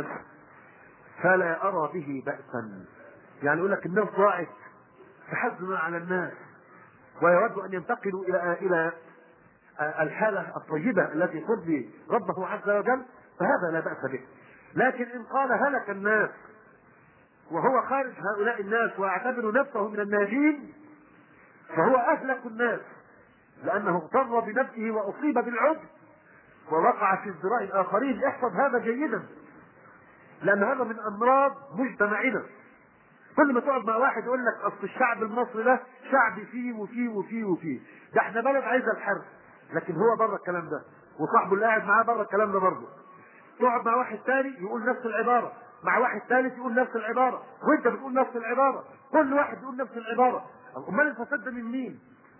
S3: فلا أرى به بأسا. يعني يقول لك الناس ضاعت تحزنا على الناس ويود أن ينتقلوا إلى إلى الحالة الطيبة التي ترضي ربه عز وجل، فهذا لا بأس به. لكن إن قال هلك الناس وهو خارج هؤلاء الناس ويعتبر نفسه من الناجين، فهو أهلك الناس، لأنه اغتر بنفسه وأصيب بالعجب ووقع في ازدراء الآخرين. احفظ هذا جيدا، لأن هذا من أمراض مجتمعنا. كل ما تقعد مع واحد يقول لك أصل الشعب المصري ده شعب فيه وفيه وفيه وفيه، ده احنا بلد عايزة الحرب، لكن هو بره الكلام ده، وصاحبه اللي قاعد معاه بره الكلام ده برضه. تقعد مع واحد ثاني يقول نفس العبارة، مع واحد ثالث يقول نفس العبارة، وانت بتقول نفس العبارة، كل واحد يقول نفس العبارة. امال الفساد ده من مين؟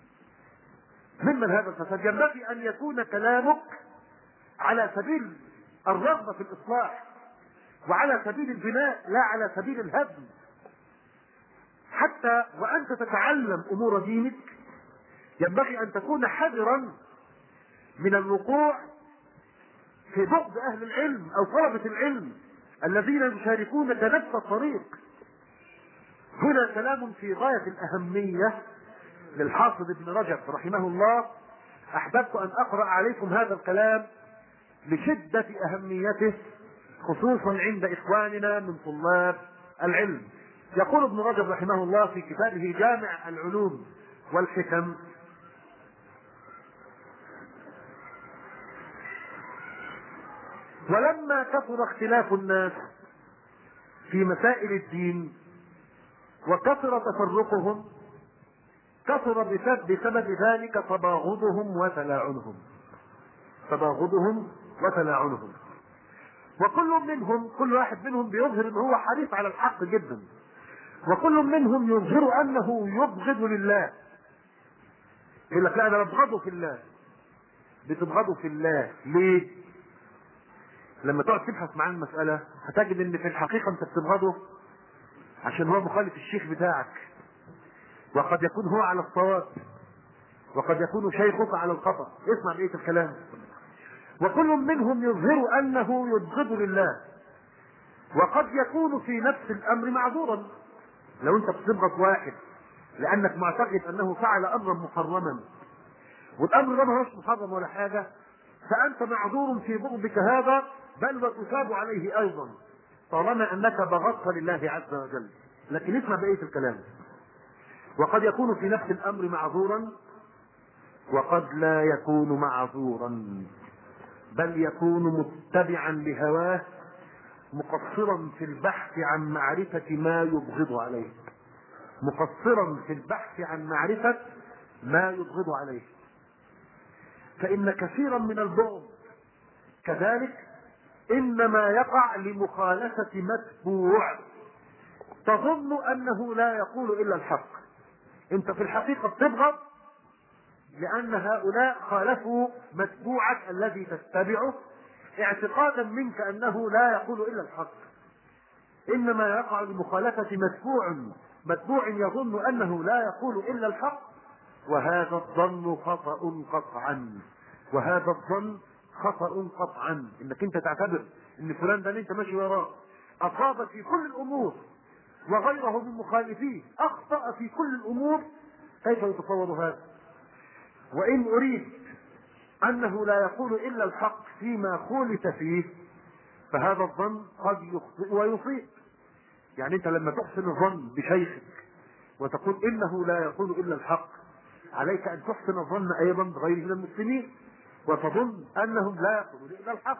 S3: ممن هذا الفساد؟ ينبغي ان يكون كلامك على سبيل الرغبة في الإصلاح وعلى سبيل البناء، لا على سبيل الهدم. حتى وأنت تتعلم أمور دينك ينبغي أن تكون حذرا من الوقوع في بغض أهل العلم أو طلبة العلم الذين يشاركونك نفس الطريق. هنا كلام في غاية الأهمية للحافظ ابن رجب رحمه الله. أحببت أن أقرأ عليكم هذا الكلام لشدة أهميته، خصوصا عند إخواننا من طلاب العلم. يقول ابن رجب رحمه الله في كتابه جامع العلوم والحكم: ولما كثر اختلاف الناس في مسائل الدين وكثر تفرقهم، كثر بسبب ذلك تباغضهم وتلاعنهم تباغضهم وتلاعنهم وكل منهم كل واحد منهم بيظهر ان هو حريص على الحق جدا، وكل منهم يظهر انه يبغض لله. يقول لك لا انا ببغضه في الله. بتبغضه في الله ليه؟ لما تقعد تبحث معاه المسألة هتجد ان في الحقيقة انت بتبغضه عشان هو مخالف الشيخ بتاعك، وقد يكون هو على الصواب وقد يكون شيخك على الخطأ. اسمع بقية الكلام. وكل منهم يظهر انه يبغض لله، وقد يكون في نفس الامر معذورا. لو انت بتبغض واحد لانك معتقد انه فعل امرا محرما والامر ده ما هوش محرم ولا حاجه، فانت معذور في بغضك هذا، بل وتثاب عليه ايضا طالما انك بغضت لله عز وجل. لكن اسمع بقيه الكلام. وقد يكون في نفس الأمر معذورا وقد لا يكون معذورا، بل يكون متبعا لهواه مقصرا في البحث عن معرفة ما يبغض عليه، مقصرا في البحث عن معرفة ما يبغض عليه. فإن كثيرا من البغض كذلك إنما يقع لمخالفة متبوع تظن أنه لا يقول إلا الحق. أنت في الحقيقة بتبغض لأن هؤلاء خالفوا متبوعك الذي تتبعه اعتقادا منك أنه لا يقول إلا الحق، إنما يقع لمخالفة متبوع متبوع يظن أنه لا يقول إلا الحق، وهذا الظن خطأ قطعا، وهذا الظن خطأ قطعا. إنك أنت تعتبر إن فلان ده اللي أنت ماشي وراه أصاب في كل الأمور وغيره من مخالفيه أخطأ في كل الأمور، كيف يتصور هذا؟ وإن أريد أنه لا يقول إلا الحق فيما خولف فيه فهذا الظن قد يخطئ ويصيب. يعني أنت لما تحسن الظن بشيخك وتقول إنه لا يقول إلا الحق، عليك أن تحسن الظن أيضا بغيره من المسلمين وتظن أنهم لا يقولون إلا الحق.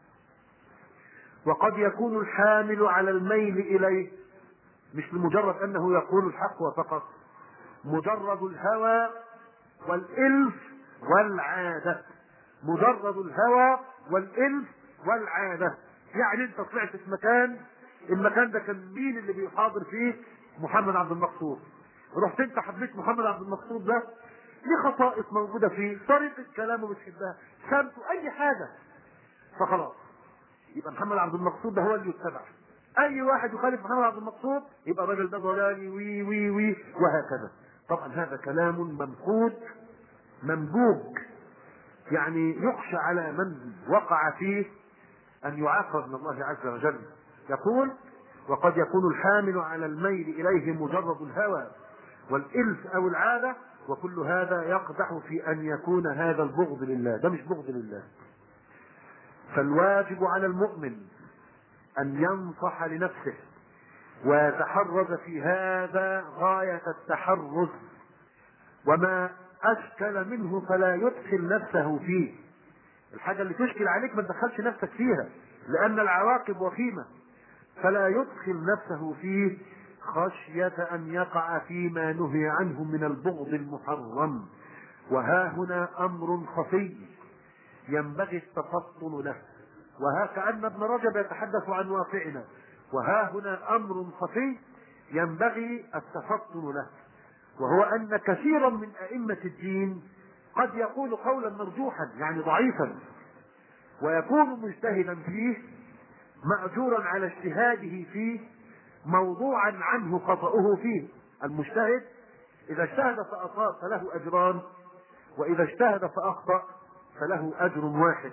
S3: وقد يكون الحامل على الميل إليه مش لمجرد أنه يقول الحق وفقط، مجرد الهوى والإلف والعادة، مجرد الهوى والإلف والعادة. يعني انت طلعت في مكان، المكان ده كان مين اللي بيحاضر فيه؟ محمد عبد المقصود. رحت انت حبيت محمد عبد المقصود ده، ليه خصائص موجودة فيه، طريقة كلامه بتحبها، سمته، أي حاجة، فخلاص يبقى محمد عبد المقصود ده هو اللي يتبع. أي واحد يخالف محمد عبد المقصود يبقى الراجل ده ضلالي وي وي وي وهكذا. طبعا هذا كلام ممقوت منبوج، يعني يخشى على من وقع فيه أن يعاقب من الله عز وجل. يقول: وقد يكون الحامل على الميل إليه مجرد الهوى والإلف أو العادة، وكل هذا يقدح في أن يكون هذا البغض لله، ده مش بغض لله. فالواجب على المؤمن أن ينصح لنفسه ويتحرز في هذا غاية التحرز، وما أشكل منه فلا يدخل نفسه فيه. الحاجة اللي تشكل عليك ما تدخلش نفسك فيها لأن العواقب وخيمة، فلا يدخل نفسه فيه خشية أن يقع فيما نهي عنه من البغض المحرم. وها هنا أمر خفي ينبغي التفطن له، وها كأن ابن رجب يتحدث عن واقعنا، وها هنا أمر خفي ينبغي التفطن له، وهو أن كثيرا من أئمة الدين قد يقول قولا مرجوحا يعني ضعيفا ويكون مجتهدا فيه مأجورا على اجتهاده فيه موضوعا عنه خطأه فيه. المجتهد إذا اجتهد فأصاب فله أجران، وإذا اجتهد فأخطأ فله أجر واحد.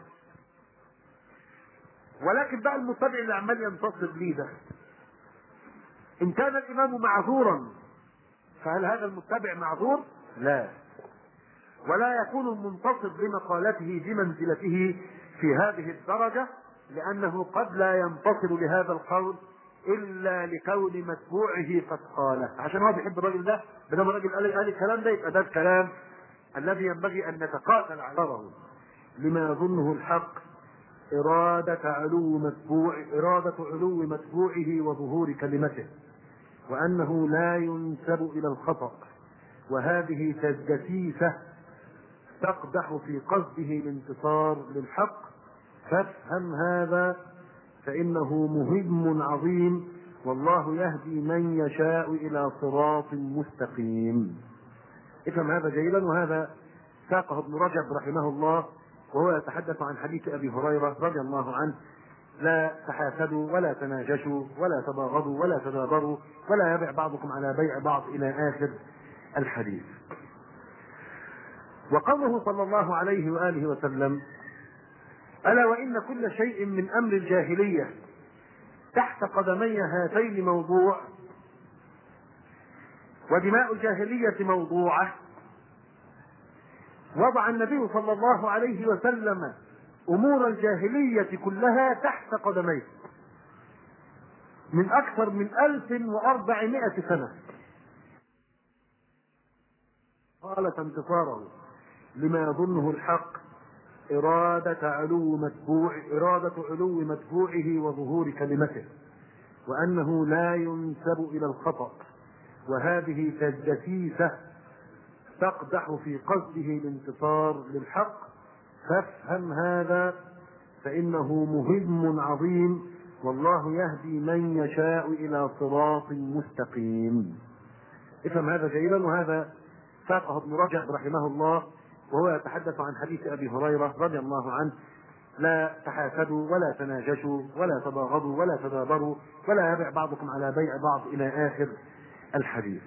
S3: ولكن بقى المتبع اللي عمال ينتصب ليه ده، إن كان الإمام معذورا فهل هذا المتبع معذور؟ لا. ولا يكون المنتصب لمقالته بمنزلته في هذه الدرجة، لأنه قد لا ينتصر لهذا القول إلا لكون متبوعه قد قاله، عشان هو بيحب الراجل ده، بينما الراجل قال قال الكلام ده يبقى ده الكلام الذي ينبغي أن نتقاتل عليه لما يظنه الحق، إرادة علو متبوع إرادة علو متبوعه وظهور كلمته، وأنه لا ينسب إلى الخطأ، وهذه تجسيسة تقدح في قصده الانتصار للحق. فافهم هذا فإنه مهم عظيم، والله يهدي من يشاء إلى صراط مستقيم. افهم هذا جيدا. وهذا ساقه ابن رجب رحمه الله وهو يتحدث عن حديث أبي هريرة رضي الله عنه: لا تحاسدوا ولا تناجشوا ولا تباغضوا ولا تدابروا ولا يبع بعضكم على بيع بعض إلى آخر الحديث. وقوله صلى الله عليه وآله وسلم: ألا وإن كل شيء من أمر الجاهلية تحت قدمي هاتين موضوع، ودماء الجاهلية موضوعة. وضع النبي صلى الله عليه وسلم أمور الجاهلية كلها تحت قدميه من أكثر من ألف وأربعمائة سنة. خالف انتصاره لما يظنه الحق إرادة علو متبوع إرادة علو متبوعه وظهور كلمته، وأنه لا ينسب إلى الخطأ، وهذه تجسيسة تقدح في قصده الانتصار للحق. فافهم هذا فإنه مهم عظيم، والله يهدي من يشاء إلى صراط مستقيم. افهم هذا جيدا. وهذا ساقه ابن رجب رحمه الله وهو يتحدث عن حديث أبي هريرة رضي الله عنه: لا تحاسدوا ولا تناجشوا ولا تباغضوا ولا تدابروا ولا يبع بعضكم على بيع بعض إلى آخر الحديث.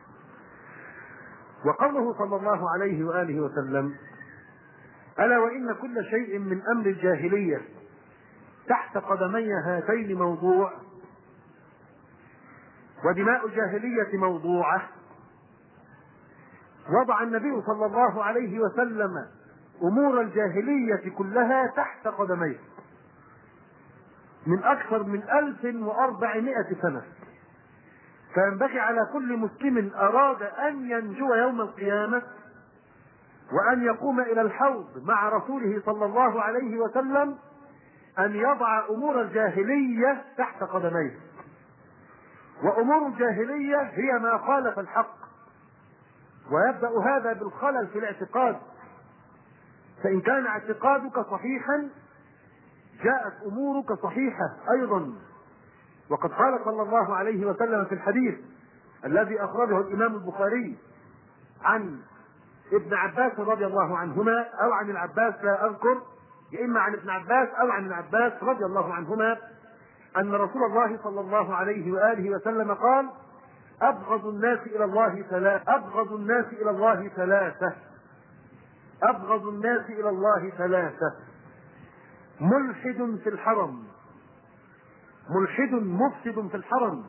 S3: وقوله صلى الله عليه وآله وسلم: ألا وإن كل شيء من أمر الجاهلية تحت قدمي هاتين موضوع، ودماء الجاهلية موضوعة. وضع النبي صلى الله عليه وسلم أمور الجاهلية كلها تحت قدميه من أكثر من ألف وأربعمائة سنة. فينبغي على كل مسلم أراد أن ينجو يوم القيامة وأن يقوم إلى الحوض مع رسوله صلى الله عليه وسلم أن يضع أمور الجاهلية تحت قدميه. وأمور الجاهلية هي ما خالف الحق، ويبدأ هذا بالخلل في الاعتقاد. فإن كان اعتقادك صحيحا جاءت أمورك صحيحة أيضا. وقد قال صلى الله عليه وسلم في الحديث الذي أخرجه الإمام البخاري عن ابن عباس رضي الله عنهما، أو عن العباس لا أذكر، يا إما عن ابن عباس أو عن العباس رضي الله عنهما، أن رسول الله صلى الله عليه وآله وسلم قال: أبغض الناس إلى الله ثلاثة أبغض الناس إلى الله ثلاثة أبغض الناس إلى الله ثلاثة ملحد في الحرم ملحد مفسد في الحرم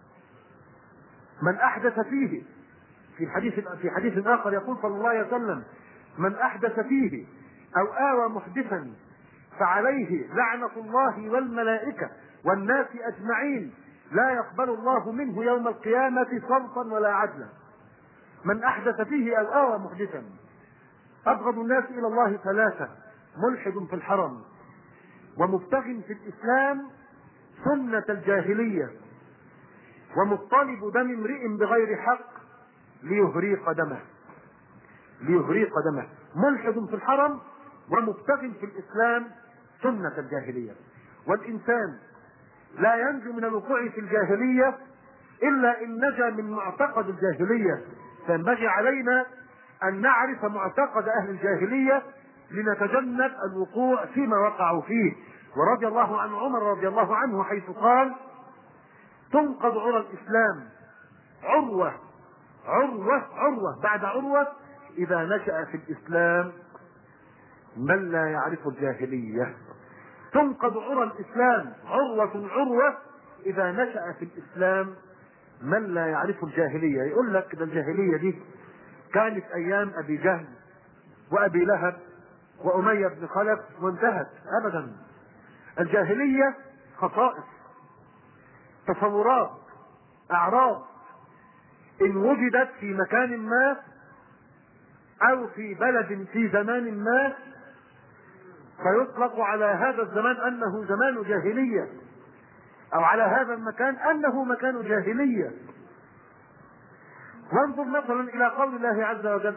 S3: من أحدث فيه، في حديث في حديث آخر يقول صلى الله عليه وسلم: من أحدث فيه أو آوى محدثا فعليه لعنة الله والملائكة والناس أجمعين، لا يقبل الله منه يوم القيامة صرفا ولا عدلا. من أحدث فيه أو آوى محدثا. أبغض الناس إلى الله ثلاثة: ملحد في الحرم، ومبتغ في الإسلام سنة الجاهلية، ومطالب دم امرئ بغير حق ليهريق دمه ليهريق دمه ملحد في الحرم ومبتغ في الإسلام سنة الجاهلية. والإنسان لا ينجو من الوقوع في الجاهلية إلا إن نجا من معتقد الجاهلية. فينبغي علينا أن نعرف معتقد أهل الجاهلية لنتجنب الوقوع فيما وقعوا فيه. ورضي الله عن عمر رضي الله عنه حيث قال: تنقض عرى الإسلام عروة عروة عروة بعد عروة إذا نشأ في الإسلام من لا يعرف الجاهلية. تنقض عرى الإسلام عروة عروة إذا نشأ في الإسلام من لا يعرف الجاهلية. يقول لك ده الجاهلية دي كانت أيام أبي جهل وأبي لهب وأمية بن خلف وانتهت. أبدا، الجاهلية خصائص، تصورات، أعراض إن وجدت في مكان ما أو في بلد في زمان ما فيطلق على هذا الزمان أنه زمان جاهلية، أو على هذا المكان أنه مكان جاهلية. وانظر مثلا إلى قول الله عز وجل: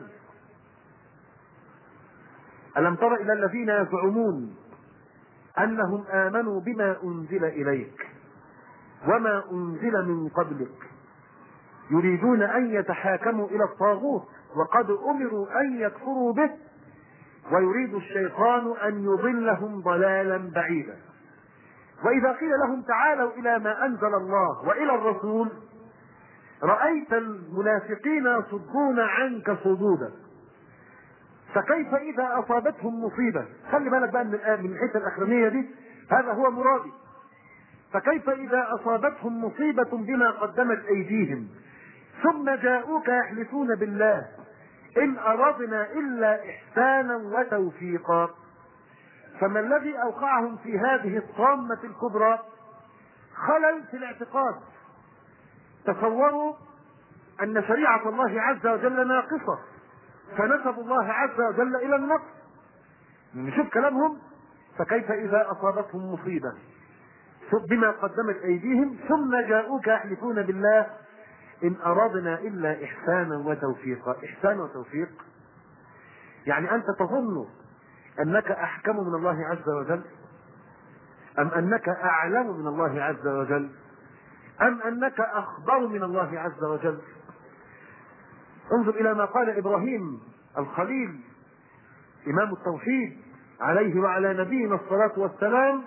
S3: ألم تر إلى الذين يزعمون أنهم آمنوا بما أنزل إليك وما أنزل من قبلك يريدون أن يتحاكموا إلى الطاغوت وقد أمروا أن يكفروا به ويريد الشيطان أن يضلهم ضلالا بعيدا. وإذا قيل لهم تعالوا إلى ما أنزل الله وإلى الرسول رأيت المنافقين يصدون عنك صدودا. فكيف إذا أصابتهم مصيبة، خلي بالك بقى من من الحتة الأخرانية دي، هذا هو مرادي. فكيف إذا أصابتهم مصيبة بما قدمت أيديهم ثم جاءوك يحلفون بالله إن أردنا إلا إحسانا وتوفيقا. فما الذي أوقعهم في هذه الطامة الكبرى؟ خلل في الاعتقاد. تصوروا أن شريعة الله عز وجل ناقصة فنسبوا الله عز وجل إلى النقص. نشوف كلامهم: فكيف إذا أصابتهم مصيبة بما قدمت أيديهم ثم جاءوك يحلفون بالله إن أردنا إلا إحسانا وتوفيقا. إحسان وتوفيق يعني أنت تظن أنك أحكم من الله عز وجل، أم أنك أعلم من الله عز وجل، أم أنك أخبر من الله عز وجل؟ انظر إلى ما قال إبراهيم الخليل إمام التوحيد عليه وعلى نبينا الصلاة والسلام،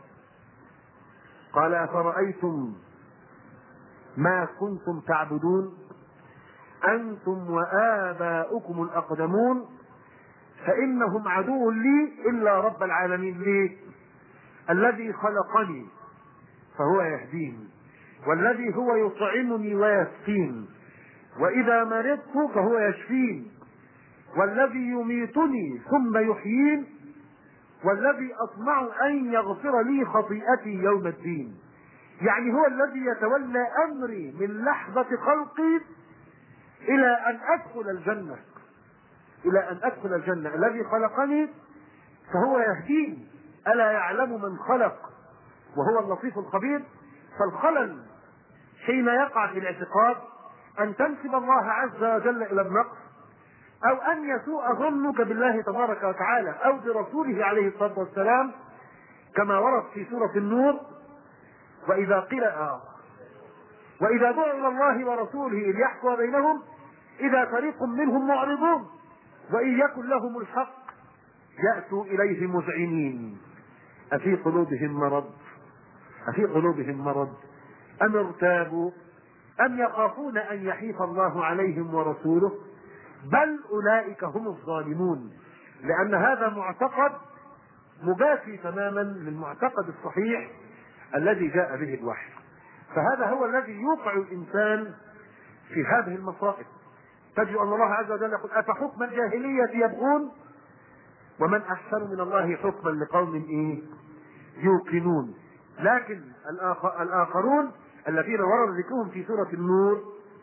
S3: قال: أفرأيتم ما كنتم تعبدون أنتم وآباؤكم الأقدمون فإنهم عدو لي إلا رب العالمين. ليه؟ الذي خلقني فهو يهديني، والذي هو يطعمني ويسقين، وإذا مرضت فهو يشفين، والذي يميتني ثم يحيين، والذي أطمع أن يغفر لي خطيئتي يوم الدين. يعني هو الذي يتولى أمري من لحظة خلقي إلى أن أدخل الجنة، إلى أن أدخل الجنة. الذي خلقني فهو يهديني، ألا يعلم من خلق وهو اللطيف الخبير؟ فالخلل حين يقع في الاعتقاد أن تنسب الله عز وجل إلى النقص، أو أن يسوء ظنك بالله تبارك وتعالى أو برسوله عليه الصلاة والسلام، كما ورد في سورة النور: وإذا قيل آه وإذا دعوا إلى الله ورسوله ليحكم بينهم إذا فريق منهم معرضون وإن يكن لهم الحق يأتوا إليه مذعنين أفي قلوبهم مرض أفي قلوبهم مرض أم ارتابوا أم يخافون أن يحيف الله عليهم ورسوله بل أولئك هم الظالمون. لأن هذا معتقد مجافي تماما للمعتقد الصحيح الذي جاء به الوحي. فهذا هو الذي يوقع الإنسان في هذه المصائب. تجد أن الله عز وجل يقول: أفحكم الجاهلية يبغون ومن أحسن من الله حكما لقوم إيه يوقنون. لكن الآخرون الذين ورد ذكرهم في سورة النور: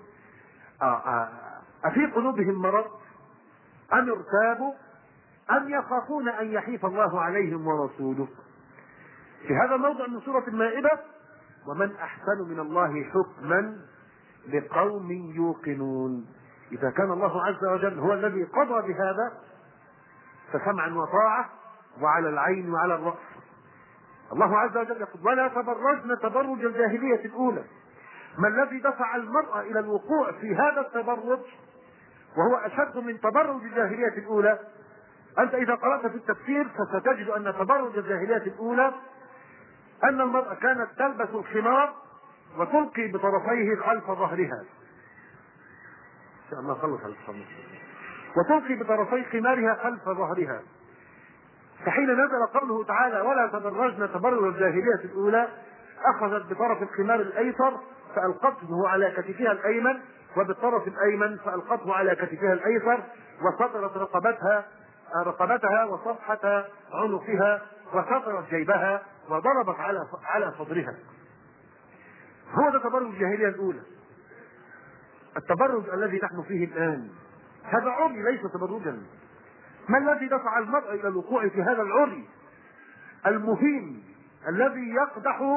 S3: أفي قلوبهم مرض أم ارتابوا أم يخافون أن يحيف الله عليهم ورسوله. في هذا الموضع من سورة المائدة: ومن أحسن من الله حكما لقوم يوقنون. إذا كان الله عز وجل هو الذي قضى بهذا فسمعا وطاعة وعلى العين وعلى الرأس. الله عز وجل يقول: ولا تبرجن تبرج الجاهلية الأولى. ما الذي دفع المرأة إلى الوقوع في هذا التبرج وهو أشد من تبرج الجاهلية الأولى؟ أنت إذا قرأت في التفسير فستجد أن تبرج الجاهلية الأولى أن المرأة كانت تلبس الخمار وتلقي بطرفيه خلف ظهرها، إن شاء الله خلص على الصمت، وتلقي بطرفي خمارها خلف ظهرها. فحين نزل قوله تعالى: ولا تبرجن تبرج الجاهلية الأولى، أخذت بطرف الخمار الأيسر فألقته على كتفها الأيمن، وبالطرف الأيمن فألقته على كتفها الأيسر، وسطرت رقبتها رقبتها وصفحة عنقها، وسطرت جيبها، وضربت على على صدرها. هو ده تبرج الجاهلية الأولى. التبرج الذي نحن فيه الآن هذا عري ليس تبرجا. ما الذي دفع المرء إلى الوقوع في هذا العري المهين الذي يقدح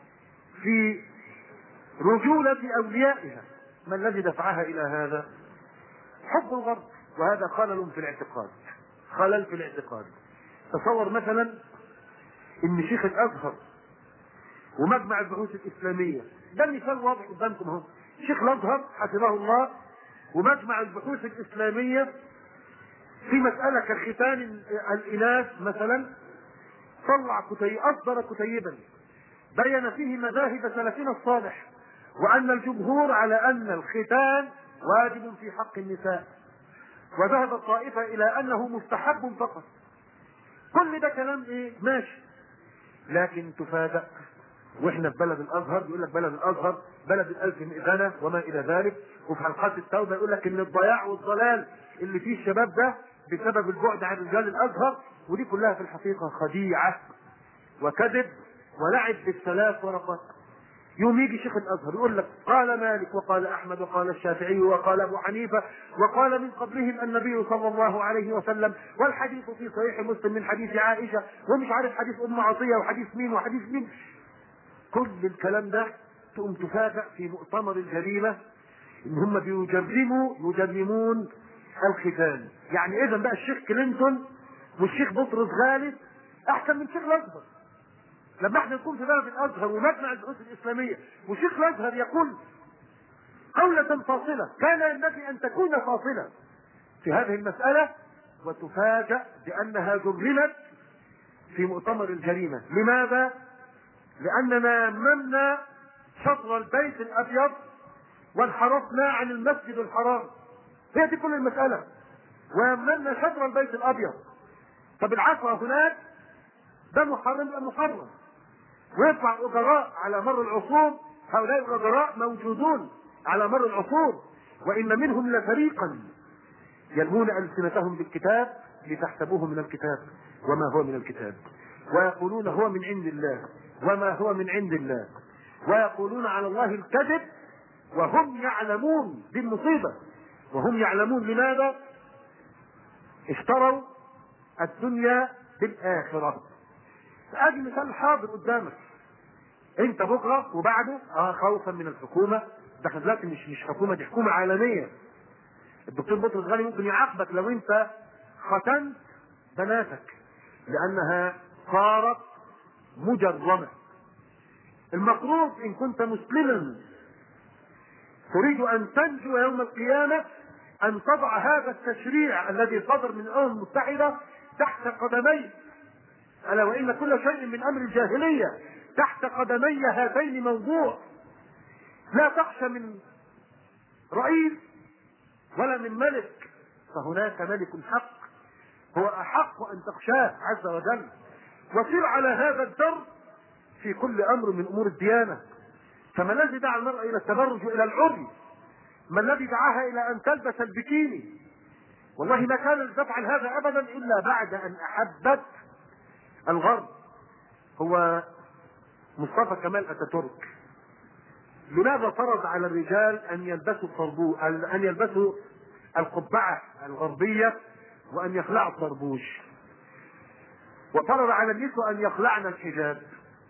S3: في رجولة أوليائها؟ ما الذي دفعها إلى هذا؟ حب الغرب، وهذا خلل في الاعتقاد، خلل في الاعتقاد. تصور مثلا ان شيخ الازهر ومجمع البحوث الاسلاميه، ده مثال واضح قدامكم اهو، شيخ الازهر حفظه الله ومجمع البحوث الاسلاميه في مساله كختان الاناث مثلا طلع كتيب، اصدر كتيبا بين فيه مذاهب سلفنا الصالح، وان الجمهور على ان الختان واجب في حق النساء، وذهب الطائفه الى انه مستحب فقط. كل ده كلام ايه؟ ماشي. لكن تفاجأ واحنا في بلد الازهر، يقول لك بلد الازهر بلد الالف مئذنه وما الى ذلك، وفي حلقات التوبه يقول لك ان الضياع والضلال اللي فيه الشباب ده بسبب البعد عن رجال الازهر، ودي كلها في الحقيقه خديعه وكذب ولعب بالثلاث ورقات. يوم يجي شيخ الازهر يقول لك قال مالك وقال احمد وقال الشافعي وقال ابو حنيفه وقال من قبلهم النبي صلى الله عليه وسلم، والحديث في صحيح مسلم من حديث عائشه، ومش عارف حديث ام عطيه وحديث مين وحديث مين. كل الكلام ده تقوم تفاجأ في مؤتمر الجريمه ان هم بيجرموا يجرمون الختان. يعني اذا بقى الشيخ كلينتون والشيخ بطرس غالب احسن من شيخ الازهر. لما احنا نكون في بلد الازهر ومجمع الدروس الاسلاميه وشيخ الازهر يقول قولة فاصلة كان ينبغي ان تكون فاصلة في هذه المسألة، وتفاجأ بانها جرمت في مؤتمر الجريمة. لماذا؟ لاننا ممنا شطر البيت الابيض وانحرفنا عن المسجد الحرام. هي دي كل المسألة، ويمنا شطر البيت الابيض. طب العفو هناك ده محرم يبقى محرم، ويطلع اجراء على مر العصور. هؤلاء الاجراء موجودون على مر العصور، وان منهم لفريقا يلمون السنتهم بالكتاب لتحسبوه من الكتاب وما هو من الكتاب، ويقولون هو من عند الله وما هو من عند الله، ويقولون على الله الكذب وهم يعلمون. دي المصيبة، وهم يعلمون. لماذا؟ اشتروا الدنيا بالآخرة. ادي مثال حاضر قدامك. انت بكره وبعده اه خوفا من الحكومه، ده دلوقتي مش مش حكومه، دي حكومه عالميه. الدكتور بطرس غالي ممكن يعاقبك لو انت ختنت بناتك لانها صارت مجرمه. المفروض ان كنت مسلما تريد ان تنجو يوم القيامه ان تضع هذا التشريع الذي صدر من الامم المتحده تحت قدميك، ألا وإن كل شيء من أمر الجاهلية تحت قدمي هاتين موضوع. لا تخشى من رئيس ولا من ملك، فهناك ملك حق هو أحق أن تخشاه عز وجل. وسير على هذا الدرب في كل أمر من أمور الديانة. فما الذي دعا المرأة إلى التبرج وإلى العري؟ ما الذي دعاها إلى أن تلبس البكيني؟ والله ما كان تفعل هذا أبدا إلا بعد أن أحبت الغرب. هو مصطفى كمال اتاتورك لماذا فرض على الرجال ان يلبسوا الطربوش، ان يلبسوا القبعه الغربيه وان يخلعوا الطربوش، وفرض على النساء ان يخلعن الحجاب؟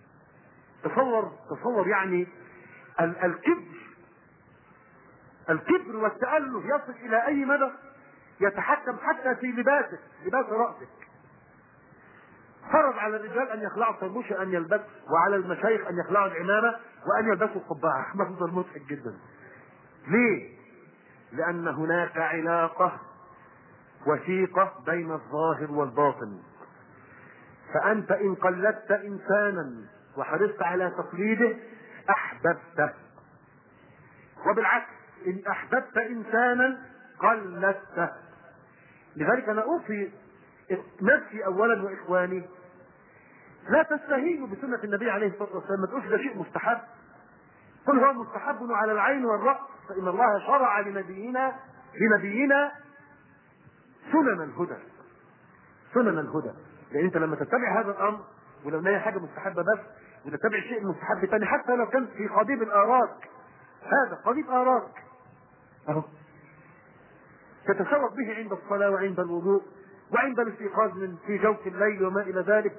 S3: تصور تصور يعني ال- الكبر الكبر والتأله يصل الى اي مدى؟ يتحكم حتى في لباسك، لباس رأسك. فرض على الرجال ان يخلعوا الطربوش ان يلبسوا، وعلى المشايخ ان يخلعوا العمامه وان يلبسوا القبعه. منظر مضحك جدا. ليه؟ لان هناك علاقه وثيقه بين الظاهر والباطن. فانت ان قلدت انسانا وحرصت على تقليده احببته، وبالعكس ان احببت انسانا قلدته. لذلك انا اوصي نفسي اولا واخواني لا تستهينوا بسنة النبي عليه الصلاة والسلام. ما تقولش ده شيء مستحب، قل هو مستحب على العين والرأس، فإن الله شرع لنبينا لنبينا سنن الهدى سنن الهدى. لأن أنت لما تتبع هذا الأمر ولو هي حاجة مستحبة بس وتتبع الشيء المستحب ثاني حتى لو كان في قضيب الآراك، هذا قضيب آراك أهو تتشرف به عند الصلاة وعند الوضوء وعند الاستيقاظ من في جوف الليل وما إلى ذلك.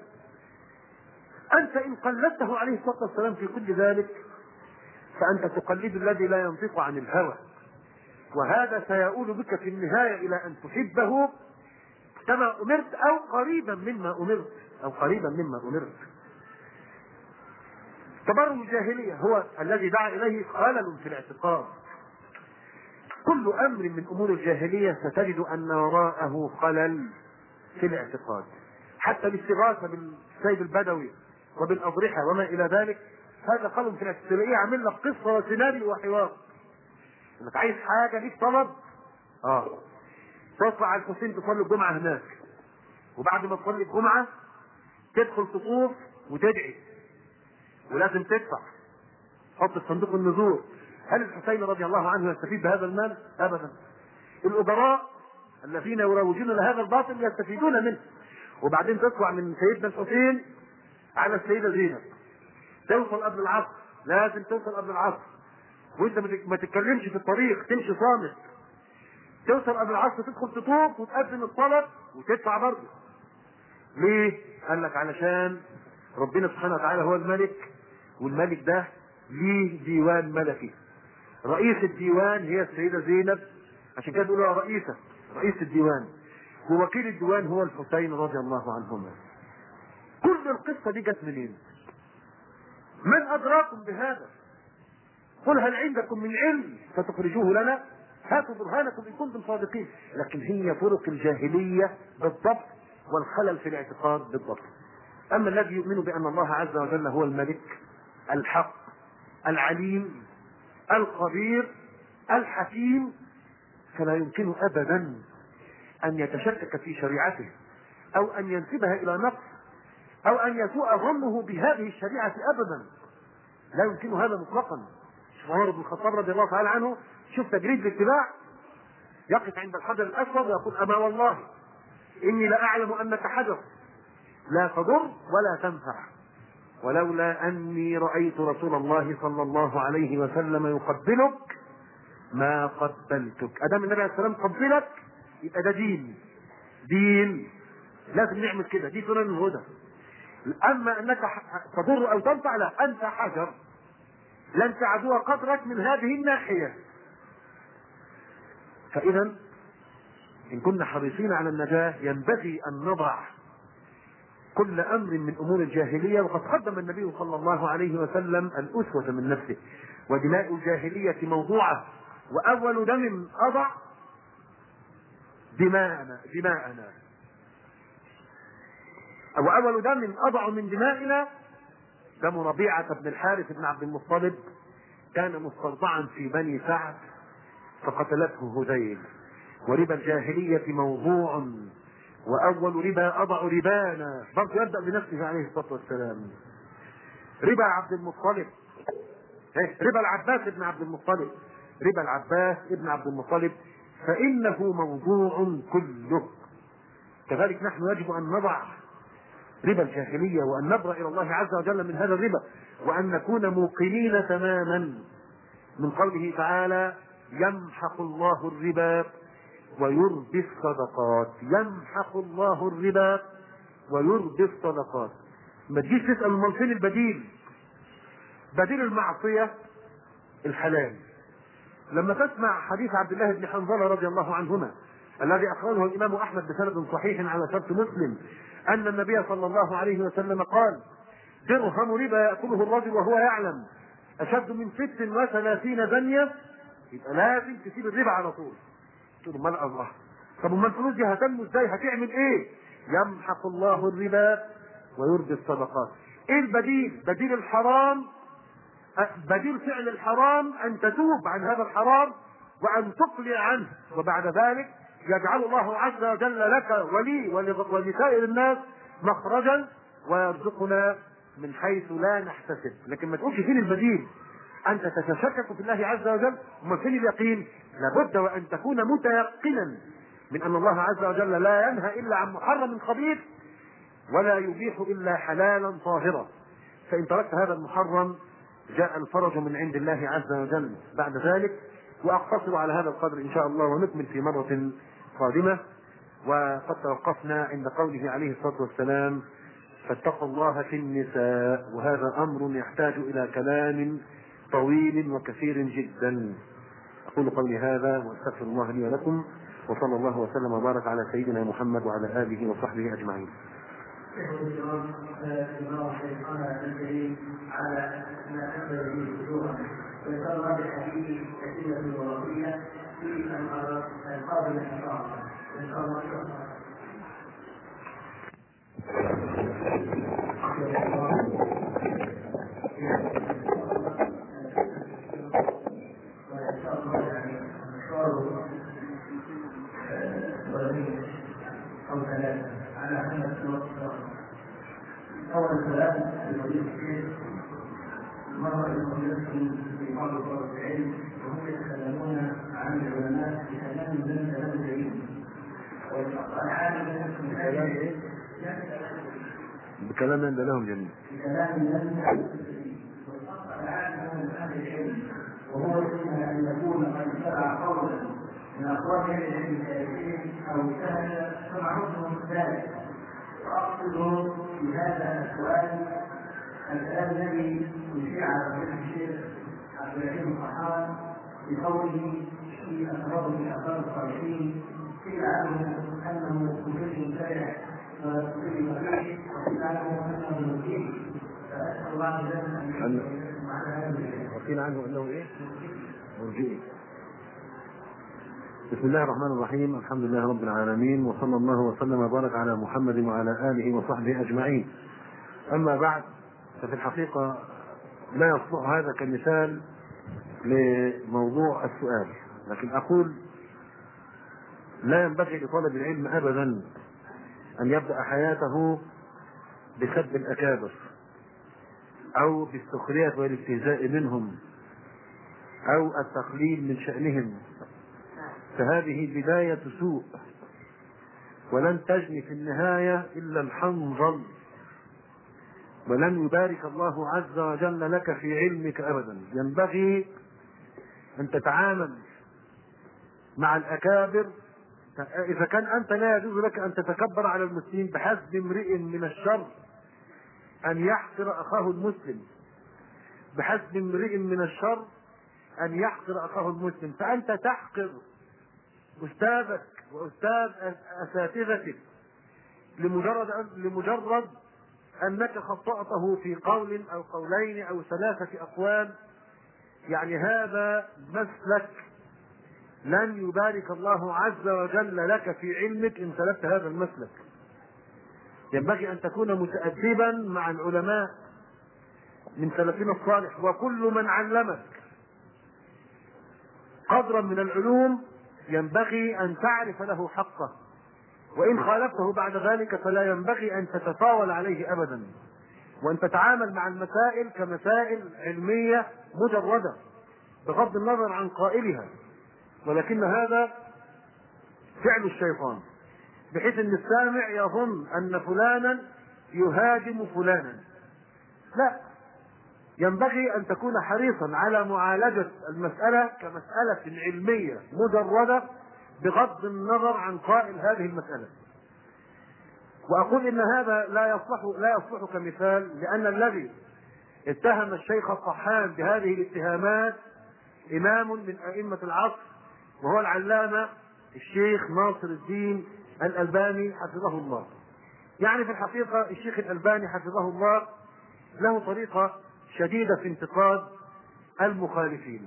S3: أنت إن قلدته عليه الصلاة والسلام في كل ذلك فأنت تقلد الذي لا ينطق عن الهوى، وهذا سيؤول بك في النهاية إلى أن تحبه كما أمرت أو قريبا مما أمرت أو قريبا مما أمرت. تبرج الجاهلية هو الذي دعا إليه خلل في الاعتقاد. كل أمر من أمور الجاهلية ستجد أن وراءه خلل في الاعتقاد. حتى الاستغاثة بالسيد البدوي وبالأضرحة وما إلى ذلك هذا خلل في الاعتقاد. تلاقيه عامل لك قصة وسيناريو وحوار. انك عايز حاجة ليك طلب اه تطلع على الحسين تصلي الجمعة هناك، وبعد ما تصلي الجمعة تدخل تطوف وتدعي ولازم تدفع، تحط في صندوق النذور. هل الحسين رضي الله عنه يستفيد بهذا المال؟ ابدا. الأجراء الذين يروجون لهذا الباطل يستفيدون منه. وبعدين تطلع من سيدنا الحسين على السيدة زينب، توصل قبل العصر لازم توصل قبل العصر، وانت ما تتكلمش في الطريق، تمشي صامت. توصل قبل العصر، تدخل تطوف وتقدم الطلب وتدفع برضه. ليه؟ قال لك علشان ربنا سبحانه وتعالى هو الملك، والملك ده ليه ديوان ملكي. رئيس الديوان هي السيدة زينب، عشان كده بيقولوا رئيسة رئيس الديوان، ووكيل الديوان هو الحسين رضي الله عنهما. كل القصة دي جت منين؟ من أدراكم بهذا؟ قل هل عندكم من علم فتخرجوه لنا؟ هاتوا برهانكم إن كنتم صادقين. لكن هي طرق الجاهلية بالضبط، والخلل في الاعتقاد بالضبط. أما الذي يؤمن بأن الله عز وجل هو الملك الحق العليم الخبير الحكيم، فلا يمكن أبدا أن يتشكك في شريعته، أو أن ينسبها إلى نقص، أو أن يسوء ظنه بهذه الشريعة أبدا. لا يمكن هذا مطلقا. عمر بن الخطاب رضي الله تعالى عنه، شوف تجريد الاتباع، يقف عند الحجر الأسود ويقول أما والله إني لأعلم أنك حجر لا تضر ولا تنفع، ولولا أني رأيت رسول الله صلى الله عليه وسلم يقبلك ما قبلتك. أدام النبي عليه السلام قبلك يبقى ده دين دين لازم نعمل كده، دي سنن الهدى. أما أنك تضر أو تنفع، لا، أنت حجر لن تعدو قدرك من هذه الناحية. فإذا إن كنا حريصين على النجاة ينبغي أن نضع كل أمر من أمور الجاهلية، وقد قدم النبي صلى الله عليه وسلم الأسوة من نفسه. ودماء الجاهلية موضوعة، وأول دم أضع دماءنا دماءنا وأول دم أضع من دمائنا دم ربيعة بن الحارث بن عبد المطلب، كان مسترضعا في بني سعد فقتلته هذيل. وربا الجاهلية موضوع، وأول ربا أضع ربانا، برضه يبدأ بنفسه عليه الصلاة والسلام. ربا عبد المطلب، ربا العباس ابن عبد المطلب، ربا العباس ابن عبد المطلب، فإنه موضوع كله. كذلك نحن يجب أن نضع ربا الجاهلية، وأن نبرأ إلى الله عز وجل من هذا الربا، وأن نكون موقنين تماما من قوله تعالى يمحق الله الربا ويربي الصدقات. يمحق الله الربا ويربي الصدقات. ما تجيش تسأل امال فين البديل؟ بديل المعصية الحلال. لما تسمع حديث عبد الله بن حنظلة رضي الله عنهما الذي أخرجه الإمام أحمد بسند صحيح على شرط مسلم، أن النبي صلى الله عليه وسلم قال درهم ربا يأكله الرجل وهو يعلم أشد من ست وثلاثين زنية، يبقى لازم تسيب الربا على طول. تقول مال الله، طب امال الفلوس دي هتنمو ازاي؟ هتعمل ايه؟ يمحق الله الربا ويربي الصدقات. ايه البديل؟ بديل الحرام، بديل فعل الحرام ان تتوب عن هذا الحرام وان تقلع عنه، وبعد ذلك يجعل الله عز وجل لك ولي ولسائر الناس مخرجا ويرزقنا من حيث لا نحتسب. لكن ما تقولش فين البديل، انت تتشكك في الله عز وجل. وما فين اليقين؟ لابد وان تكون متيقنا من ان الله عز وجل لا ينهى الا عن محرم خبيث ولا يبيح الا حلالا طاهرا. فان تركت هذا المحرم جاء الفرج من عند الله عز وجل بعد ذلك. واقتصر على هذا القدر ان شاء الله، ونكمل في مرة قادمة. وقد توقفنا عند قوله عليه الصلاة والسلام فاتقوا الله في النساء، وهذا امر يحتاج الى كلام طويل وكثير جدا. اقول قولي هذا واستغفر الله لي ولكم، وصلى الله وسلم وبارك على سيدنا محمد وعلى اله وصحبه اجمعين.
S4: على ما أنزل به وجوها، ويقرر بالحديث أسئلة الوراثية في القابل إن شاء الله. إن شاء الله وإن شاء الله يعني مشوار ولدين أو ثلاثة على هذا الوقت. أول كلام المدير الشيخ مرة يقولون في بعض طلبة العلم وهم يتكلمون عن العلماء بكلام من كلام العلم، والعالم من هذه
S3: بكلام من لهم جميل.
S4: بكلام من العلم، والأصل العالم من اهل العلم، وهو ان يكون قد اتبع قولا من اقوال اهل العلم التابعين او اجتهد فمعهم ذلك. واقصد في هذا السؤال الكلام الذي اشيع على الشيخ عبد الرحيم الطحان بقوله في أسرار من أسرار الصالحين قيل عنه أنه كفر سرع وكفر فقير، وقيل عنه أنه مكين. فأسأل الله جل أن معنى هذا.
S3: وقيل عنه أنه إيه؟ مرجئي. بسم الله الرحمن الرحيم، الحمد لله رب العالمين، وصلى الله وسلم وبارك على محمد وعلى آله وصحبه أجمعين. أما بعد، ففي الحقيقة لا يصلح هذا كمثال لموضوع السؤال، لكن أقول لا ينبغي لطالب العلم أبدا أن يبدأ حياته بسب الأكابر أو بالسخرية والاستهزاء منهم أو التقليل من شأنهم، فهذه بداية سوء ولن تجني في النهاية إلا الحنظل، ولن يبارك الله عز وجل لك في علمك أبدا. ينبغي أن تتعامل مع الأكابر. إذا كان أنت لا يجوز لك أن تتكبر على المسلمين، بحسب امرئ من الشر أن يحقر أخاه المسلم، بحسب امرئ من الشر أن يحقر أخاه المسلم. فأنت تحقر أستاذك وأستاذ أساتذتك لمجرد لمجرد أنك خطأته في قول أو قولين أو ثلاثة أقوال. يعني هذا مسلك لن يبارك الله عز وجل لك في علمك إن سلكت هذا المسلك. ينبغي أن تكون متأدبا مع العلماء من سلفنا الصالح، وكل من علمك قدرا من العلوم ينبغي أن تعرف له حقه، وإن خالفته بعد ذلك فلا ينبغي أن تتطاول عليه أبدا، وأن تتعامل مع المسائل كمسائل علمية مجردة بغض النظر عن قائلها. ولكن هذا فعل الشيطان، بحيث أن السامع يظن أن فلانا يهاجم فلانا. لا، ينبغي أن تكون حريصا على معالجة المسألة كمسألة علمية مجردة بغض النظر عن قائل هذه المسألة. وأقول إن هذا لا يصلح لا يصلح كمثال، لأن الذي اتهم الشيخ الطحان بهذه الاتهامات إمام من أئمة العصر، وهو العلامة الشيخ ناصر الدين الألباني حفظه الله. يعني في الحقيقة الشيخ الألباني حفظه الله له طريقة شديدة في انتقاد المخالفين،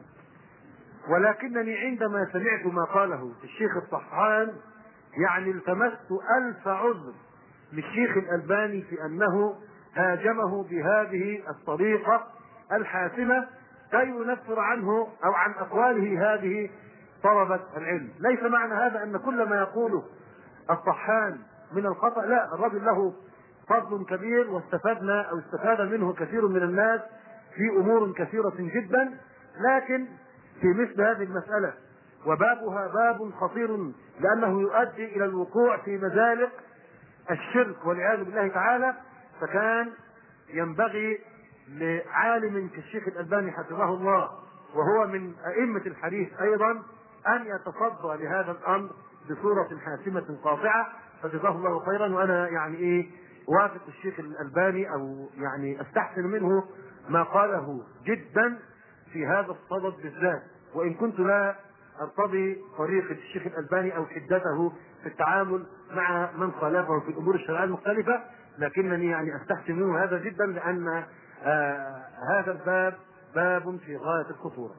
S3: ولكنني عندما سمعت ما قاله الشيخ الطحان يعني التمست ألف عذر للشيخ الألباني في أنه هاجمه بهذه الطريقة الحاسمة كي ينفر عنه أو عن أقواله هذه طلبة العلم. ليس معنى هذا أن كل ما يقوله الطحان من الخطأ، لا، الرجل له فضل كبير واستفدنا أو استفاد منه كثير من الناس في أمور كثيرة جدا، لكن في مثل هذه المسألة وبابها باب خطير لأنه يؤدي إلى الوقوع في مزالق الشرك والعياذ بالله تعالى. فكان ينبغي لعالم كالشيخ الألباني حفظه الله، وهو من أئمة الحديث أيضا، أن يتصدى لهذا الأمر بصورة حاسمة قاطعة. فجزاه الله خيرا. وأنا يعني إيه وافق الشيخ الألباني أو يعني أستحسن منه ما قاله جدا في هذا الصدد بالذات، وإن كنت لا أرتضي طريقة الشيخ الألباني أو حدته في التعامل مع من خالفه في الأمور الشرعية المختلفة، لكنني يعني أستحسن منه هذا جدا، لأن آه هذا الباب باب في غاية الخطورة.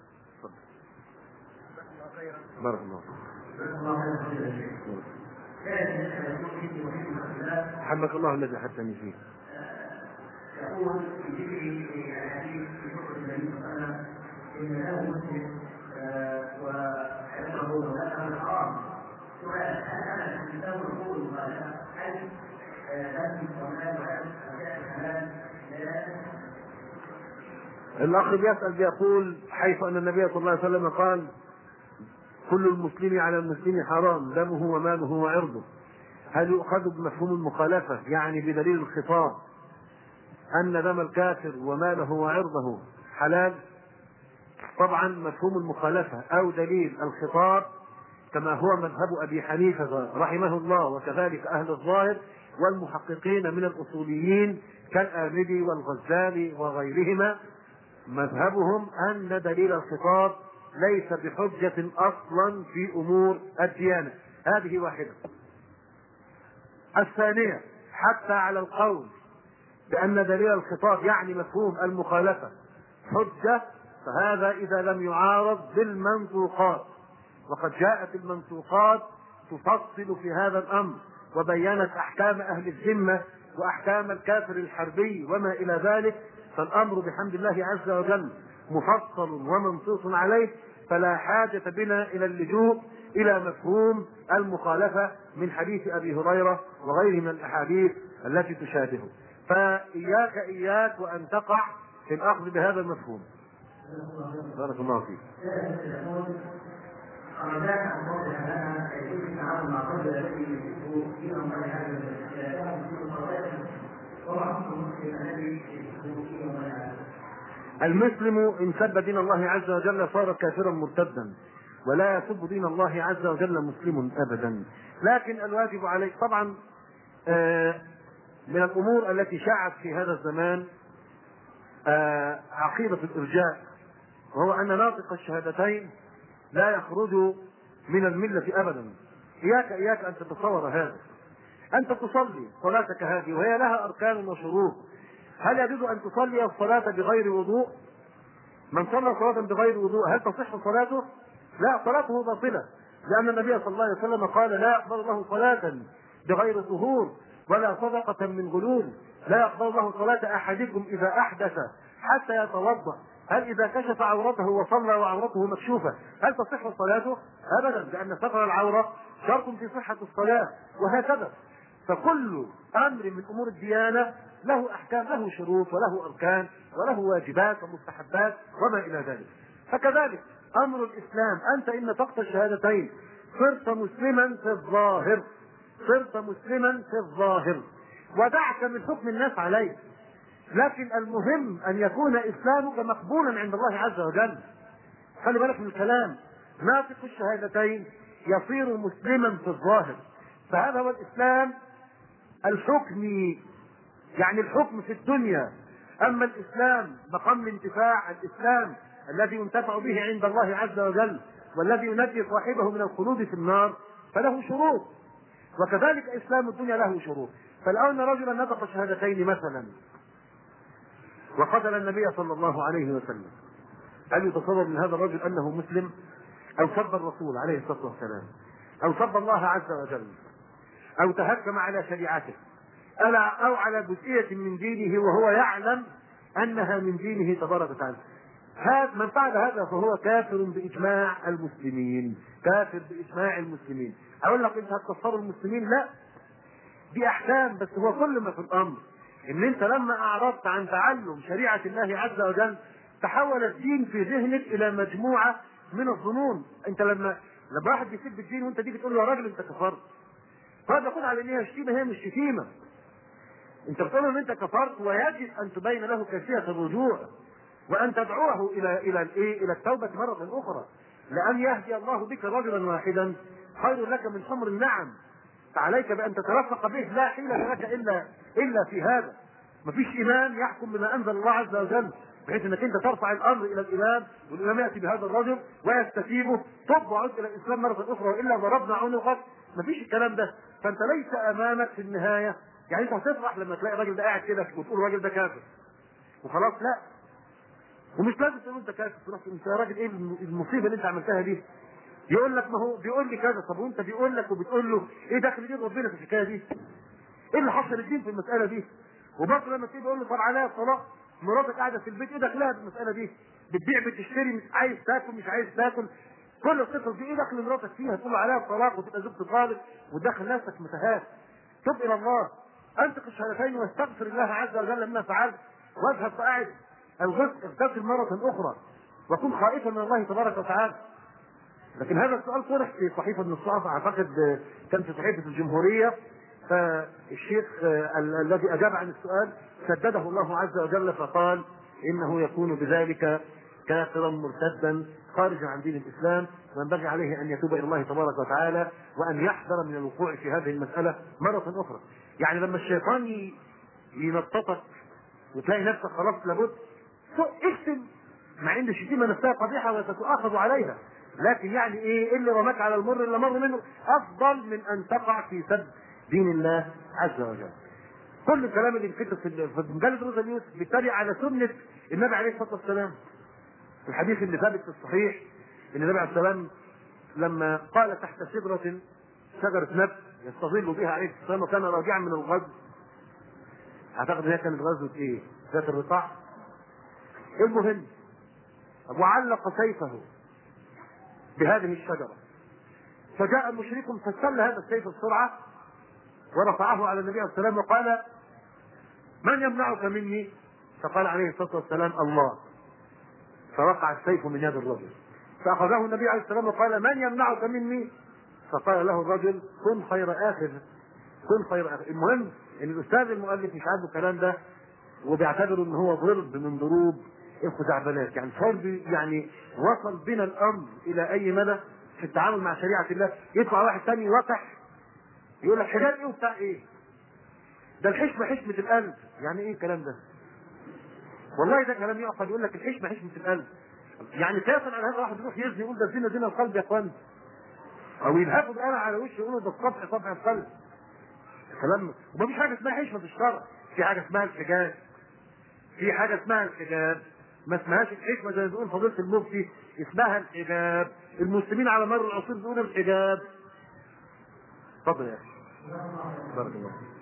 S3: بارك الله حبك الله الذي حدثني فيه.
S4: يقول في ذكر الحديث في حكم النبي صلى الله عليه وسلم ان له مسلم وحفظه وله حرام. سؤال: هل انا كتاب الرسول هل هل ومال وهل حلال؟
S3: الأخ بيسأل بيقول: حيث أن النبي صلى الله عليه وسلم قال: كل المسلم على المسلم حرام دمه وماله وعرضه، هل يؤخذ بمفهوم المخالفة يعني بدليل الخطاب أن دم الكافر وماله وعرضه حلال؟ طبعا مفهوم المخالفة أو دليل الخطاب كما هو مذهب أبي حنيفة رحمه الله، وكذلك أهل الظاهر والمحققين من الأصوليين كالآمدي والغزالي وغيرهما، مذهبهم أن دليل الخطاب ليس بحجة أصلا في أمور الديانة. هذه واحدة. الثانية، حتى على القول بأن دليل الخطاب يعني مفهوم المخالفة حجة، فهذا إذا لم يعارض بالمنطوقات، وقد جاءت المنطوقات تفصل في هذا الأمر وبينت أحكام أهل الذمة وأحكام الكافر الحربي وما إلى ذلك، فالأمر بحمد الله عز وجل مفصل ومنصوص عليه، فلا حاجة بنا إلى اللجوء إلى مفهوم المخالفة من حديث أبي هريرة وغيره من الأحاديث التي تشابهه. فإياك إياك وأن تقع في الأخذ بهذا المفهوم. بارك الله فيك. المسلم إن سب دين الله عز وجل صار كافرا مرتدا، ولا يسب دين الله عز وجل مسلم أبدا. لكن الواجب عليه طبعا من الأمور التي شاعت في هذا الزمان عقيدة الإرجاء، وهو أن ناطق الشهادتين لا يخرج من الملة أبدا. إياك إياك أن تتصور هذا. أنت تصلي صلاتك هذه وهي لها أركان وشروط، هل يجوز أن تصلي الصلاة بغير وضوء؟ من صلى صلاة بغير وضوء هل تصح صلاته؟ لا، صلاته باطلة، لأن النبي صلى الله عليه وسلم قال لا يقبل الله صلاة بغير طهور ولا صدقة من غلول، لا يقبل الله صلاة أحدكم إذا أحدث حتى يتوضأ. هل إذا كشف عورته وصلى وعورته مكشوفة هل تصح صلاته؟ أبدا، لأن ستر العورة شرط في صحة الصلاة، وهكذا. فكل أمر من أمور الديانة له أحكام، له شروط وله أركان وله واجبات ومستحبات وما إلى ذلك. فكذلك أمر الإسلام، أنت إن نطقت الشهادتين صرت مسلما في الظاهر، صرت مسلما في الظاهر، ودعك من حكم الناس عليه، لكن المهم أن يكون إسلامك مقبولا عند الله عز وجل. خلي بالك من الكلام، ناطق الشهادتين يصير مسلما في الظاهر، فهذا هو الإسلام الحكمي، يعني الحكم في الدنيا. أما الإسلام مقام الانتفاع، الإسلام الذي ينتفع به عند الله عز وجل والذي ينجي صاحبه من الخلود في النار فله شروط، وكذلك إسلام الدنيا له شروط. فالآن أن رجلا نطق شهادتين مثلا وقتل النبي صلى الله عليه وسلم، هل يتصور من هذا الرجل أنه مسلم؟ أو سب الرسول عليه الصلاة والسلام، أو سب الله عز وجل، أو تهكم على شريعته، أو على جزئية من دينه وهو يعلم أنها من دينه تبارك وتعالى؟ هذا من فعل هذا فهو كافر بإجماع المسلمين، كافر بإجماع المسلمين. أقول لك أنت هتكفر المسلمين؟ لا، دي أحكام، بس هو كل ما في الأمر إن أنت لما أعرضت عن تعلم شريعة الله عز وجل تحول الدين في ذهنك إلى مجموعة من الظنون. أنت لما لما واحد بيسب الدين وأنت تيجي تقول له يا راجل أنت كفرت، فهذا يقول على إن هي شتيمة، هي مش شتيمة. أنت بتقول إن أنت كفرت، ويجب أن تبين له كيفية الرجوع وأن تدعوه إلى إلى الإيه؟ إلى التوبة مرة أخرى، لأن يهدي الله بك رجلا واحدا خير لك من حمر النعم. فعليك بأن تترفق به، لا حيلة لك إلا إلا في هذا. مفيش إمام يحكم بما أنزل الله عز وجل بحيث أنك أنت ترفع الأمر إلى الإمام والإمام يأتي بهذا الرجل ويستتيبه، طب وعد إلى الإسلام مرة أخرى وإلا ضربنا عنقك. مفيش الكلام ده. فأنت ليس أمامك في النهاية يعني أنت هتفرح لما تلاقي الراجل ده قاعد كده وتقول الراجل ده كافر وخلاص، لا. ومش لازم تقول انت كافر، تروح انت يا راجل ايه المصيبه اللي انت عملتها دي؟ يقول لك ما هو بيقول لي كذا، طب وانت بيقول لك وبتقول له ايه دخل دين ربنا في الحكايه دي؟ ايه اللي حصل الدين في المساله دي؟ وبرضه لما تيجي تقول له طب عليا الطلاق، مراتك قاعده في البيت، ايه دخلها في المساله دي؟ بتبيع بتشتري، مش عايز تاكل مش عايز تاكل، كل القصص دي ايه دخل مراتك فيها؟ تقول له عليها الطلاق وتبقى زوجة طالب وتدخل نفسك متاهات. تب الى الله، انطق الشهادتين واستغفر الله عز وجل مما فعلت، واذهب فاعد الغسل اغتسل مرة أخرى وكن خائفا من الله تبارك وتعالى. لكن هذا السؤال طرح في صحيفة من الصحف، أعتقد كان في صحيفة الجمهورية، فالشيخ الذي أجاب عن السؤال سدده الله عز وجل فقال إنه يكون بذلك كافرا مرتدا خارجا عن دين الاسلام، وينبغي عليه ان يتوب الى الله تبارك وتعالى وان يحذر من الوقوع في هذه المساله مره اخرى. يعني لما الشيطان ينططك وتلاقي نفسك خلاص لابد اكتم، مع ان الشتيمه نفسها قبيحه وستؤاخذ عليها، لكن يعني ايه اللي رماك على المر اللي مر منه افضل من ان تقع في سب دين الله عز وجل. كل الكلام اللي بيتكتب في مجلد روزا نيوز بيتريق على سنه النبي عليه الصلاه والسلام. الحديث اللي ثابت في الصحيح ان النبي عليه الصلاه والسلام لما قال تحت شجره شجره نبت يستظل بها عليه الصلاه والسلام وكان راجعا من الغزو، اعتقد هي كانت غزوه ايه؟ ذات الرقاع. المهم وعلق سيفه بهذه الشجره، فجاء المشرك فاستل هذا السيف بسرعه ورفعه على النبي عليه الصلاه والسلام وقال من يمنعك مني؟ فقال عليه الصلاه والسلام الله، فوقع السيف من يد الرجل، فاخذه النبي عليه الصلاه والسلام وقال من يمنعك مني؟ فقال له الرجل كن خير اخذ، كن خير اخذ. المهم ان الاستاذ المؤلف مش عاجبه الكلام ده وبيعتبر ان هو ضرب من ضروب الخزعبلات، يعني فرد يعني وصل بنا الامر الى اي مدى في التعامل مع شريعه الله. يطلع واحد ثاني يوقح يقول لك حجاب ايه وبتاع ايه؟ ده الحشمه حشمه القلب. يعني ايه الكلام ده؟ والله ده كلام يعقل. يقول لك الحشمه حشمه القلب، يعني قياسا على هذا واحد يروح يزني يقول ده الزنا زنا القلب يا اخوان، او يلهفوا بقى على وشه يقولوا ده الصفح صفح القلب. كلام ومفيش حاجه اسمها حشمه في الشرع، في حاجه اسمها الحجاب، في حاجه اسمها الحجاب، ما اسمهاش الحكمه زي ما بيقول فضيله المفتي، اسمها الحجاب. المسلمين على مر العصور بيقولوا الحجاب. اتفضل يا اخي. بارك الله فيك.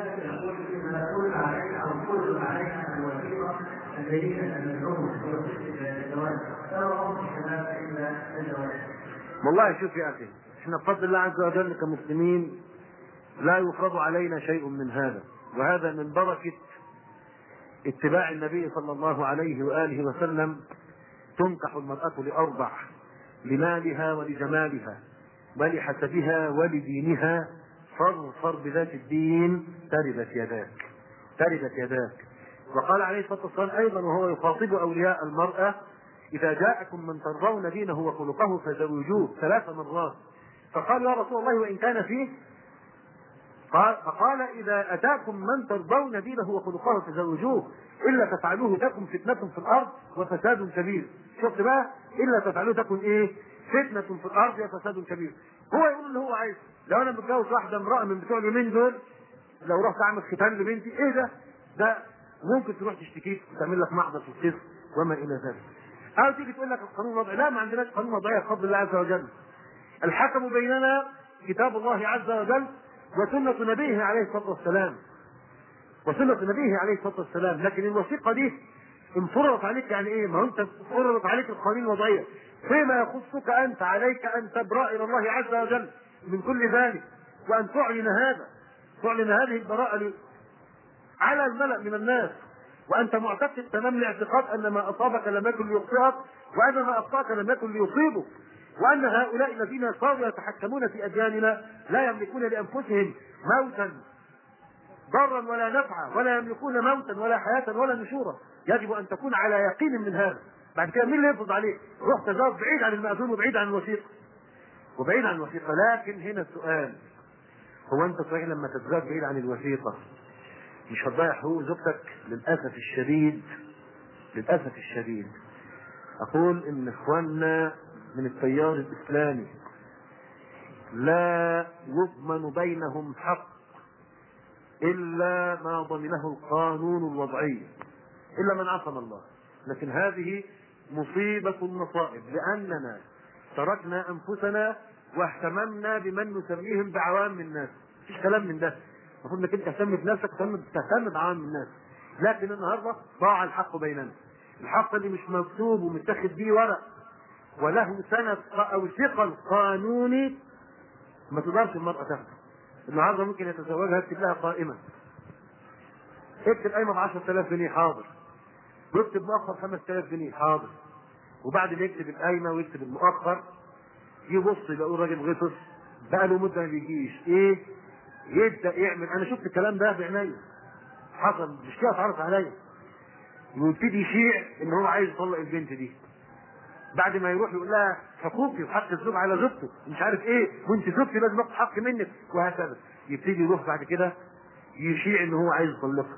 S4: نقول عليك او نقول عليك الوثيقه الدليل ان العمر في الزواج فهو امر الشباب الا الزواج.
S3: والله شوف يا اخي، احنا بفضل الله عز وجل كمسلمين لا يفرض علينا شيء من هذا، وهذا من بركه اتباع النبي صلى الله عليه واله وسلم. تنكح المراه لاربع: لمالها ولجمالها ولحسبها ولدينها، فاظفر بذات الدين تربت يداك، تربت يداك. وقال عليه الصلاه والسلام ايضا وهو يخاطب اولياء المراه: اذا جاءكم من ترضون دينه وخلقه فزوجوه ثلاث مرات. فقال يا رسول الله وان كان فيه؟ قال فقال اذا اتاكم من ترضون دينه وخلقه فزوجوه، الا تفعلوه تكن فتنه في الارض وفساد كبير. شفت بقى؟ الا تفعلوه تكن ايه؟ فتنه في الارض وفساد كبير. هو يقول اللي هو عايز. لو انا متجوز واحده امراه من بتوع اليومين دول، لو رحت اعمل ختان لبنتي، ايه ده؟ ده ممكن تروح تشتكيك وتعمل لك محضر في القسم وما الى ذلك. او تيجي تقول لك القانون وضعي. لا، ما عندناش قانون وضعي بفضل الله عز وجل. الحكم بيننا كتاب الله عز وجل وسنة نبيه عليه الصلاة والسلام، وسنة نبيه عليه الصلاة والسلام. لكن الوثيقة دي ان فرضت عليك يعني ايه؟ ما هو انت فرضت عليك القوانين الوضعية، فيما يخصك انت عليك ان تبرأ الى الله عز وجل من كل ذلك، وان تعلن هذا، تعلن هذه البراءة على الملأ من الناس، وانت معتقد تمام الاعتقاد ان ما اصابك لم يكن ليخطئك، وان ما اخطاك لم يكن ليصيبك، وان هؤلاء الذين صاروا يتحكمون في ادياننا لا يملكون لانفسهم موتا ضرا ولا نفعا، ولا يملكون موتا ولا حياه ولا نشورا. يجب ان تكون على يقين من هذا. بعد كده مين اللي يفرض عليك؟ روح تزوج بعيد عن المأذون وبعيد عن الوثيقه، وبعيد عن الوثيقه. لكن هنا السؤال، هو انت صحيح لما تتزوج بعيد عن الوثيقه مش هتضيع حقوق زوجتك؟ للاسف الشديد، للاسف الشديد اقول ان اخواننا من التيار الاسلامي لا يضمن بينهم حق الا ما ضمنه القانون الوضعي، الا من عصم الله. لكن هذه مصيبة المصائب، لاننا تركنا انفسنا واهتممنا بمن نسميهم بعوام الناس. مفيش كلام من ده. المفروض انك انت تهتم بنفسك، تهتم بعوام الناس. لكن النهارده ضاع الحق بيننا، الحق اللي مش مكتوب ومتاخد بيه ورق وله سند او ثقل قانوني ما تقدرش المرأة تاخده. النهارده ممكن يتزوجها يكتب لها قائمة، اكتب قائمة ب عشرة آلاف جنيه، حاضر. ويكتب مؤخر خمسة آلاف جنيه، حاضر. وبعد ما يكتب القائمة ويكتب المؤخر يبص يلاقوا الراجل غطس بقى له مدة ما بيجيش، ايه؟ يبدأ يعمل. انا شفت الكلام ده بعينيا، حصل مشكلة اتعرض عليا، ويبتدي يشيع ان هو عايز يطلق البنت دي. بعد ما يروح يقول لها حقوقي وحق الزوج على زوجته مش عارف ايه، وانت زوجتي لازم اخد حق منك، وهكذا. يبتدي يروح بعد كده يشيع ان هو عايز يطلقها.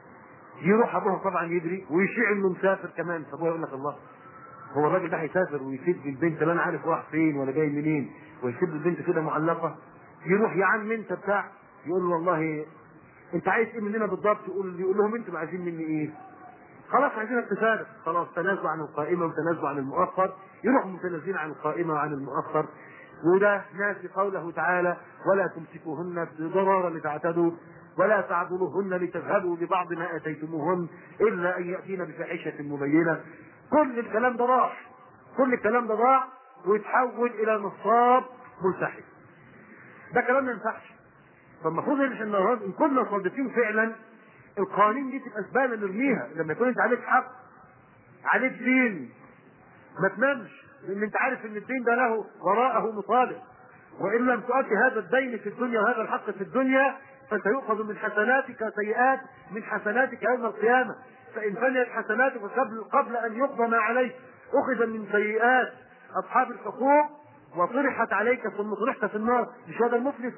S3: يروح ابوها طبعا يدري ويشيع انه مسافر كمان، فابوها يقول لك الله، هو الراجل ده هيسافر ويسيب البنت لا انا عارف راح فين ولا جاي منين، ويسيب البنت كده معلقه؟ يروح يا عم انت بتاع، يقول له والله انت عايز ايه مننا بالضبط؟ يقول يقول لهم انتوا عايزين مني ايه؟ خلاص عايزينك تسافر، خلاص تنازلوا عن القائمه وتنازلوا عن المؤخر، يروحوا متنازلين عن القائمه وعن المؤخر. وده ناسي قوله تعالى: ولا تمسكوهن ضرارا لتعتدوا ولا تعضلوهن لتذهبوا ببعض ما اتيتموهن الا ان ياتين بفاحشه مبينه. كل الكلام ده راح، كل الكلام ده ضاع ويتحول الى نصاب ملتحي. ده كلام ما ينفعش. فالمفروض ان احنا ان كنا صادقين فعلا القوانين دي تبقى زباله نرميها. لما يكون انت عليك حق، عليك دين، ما تنامش، لان انت عارف ان الدين ده له وراءه مطالب، وان لم تؤدي هذا الدين في الدنيا وهذا الحق في الدنيا فسيؤخذ من حسناتك سيئات من حسناتك يوم القيامه. فان فنيت حسناتك قبل قبل ان يقضى ما عليك اخذ من سيئات اصحاب الحقوق وطرحت عليك ثم طرحت في النار. مش هذا المفلس؟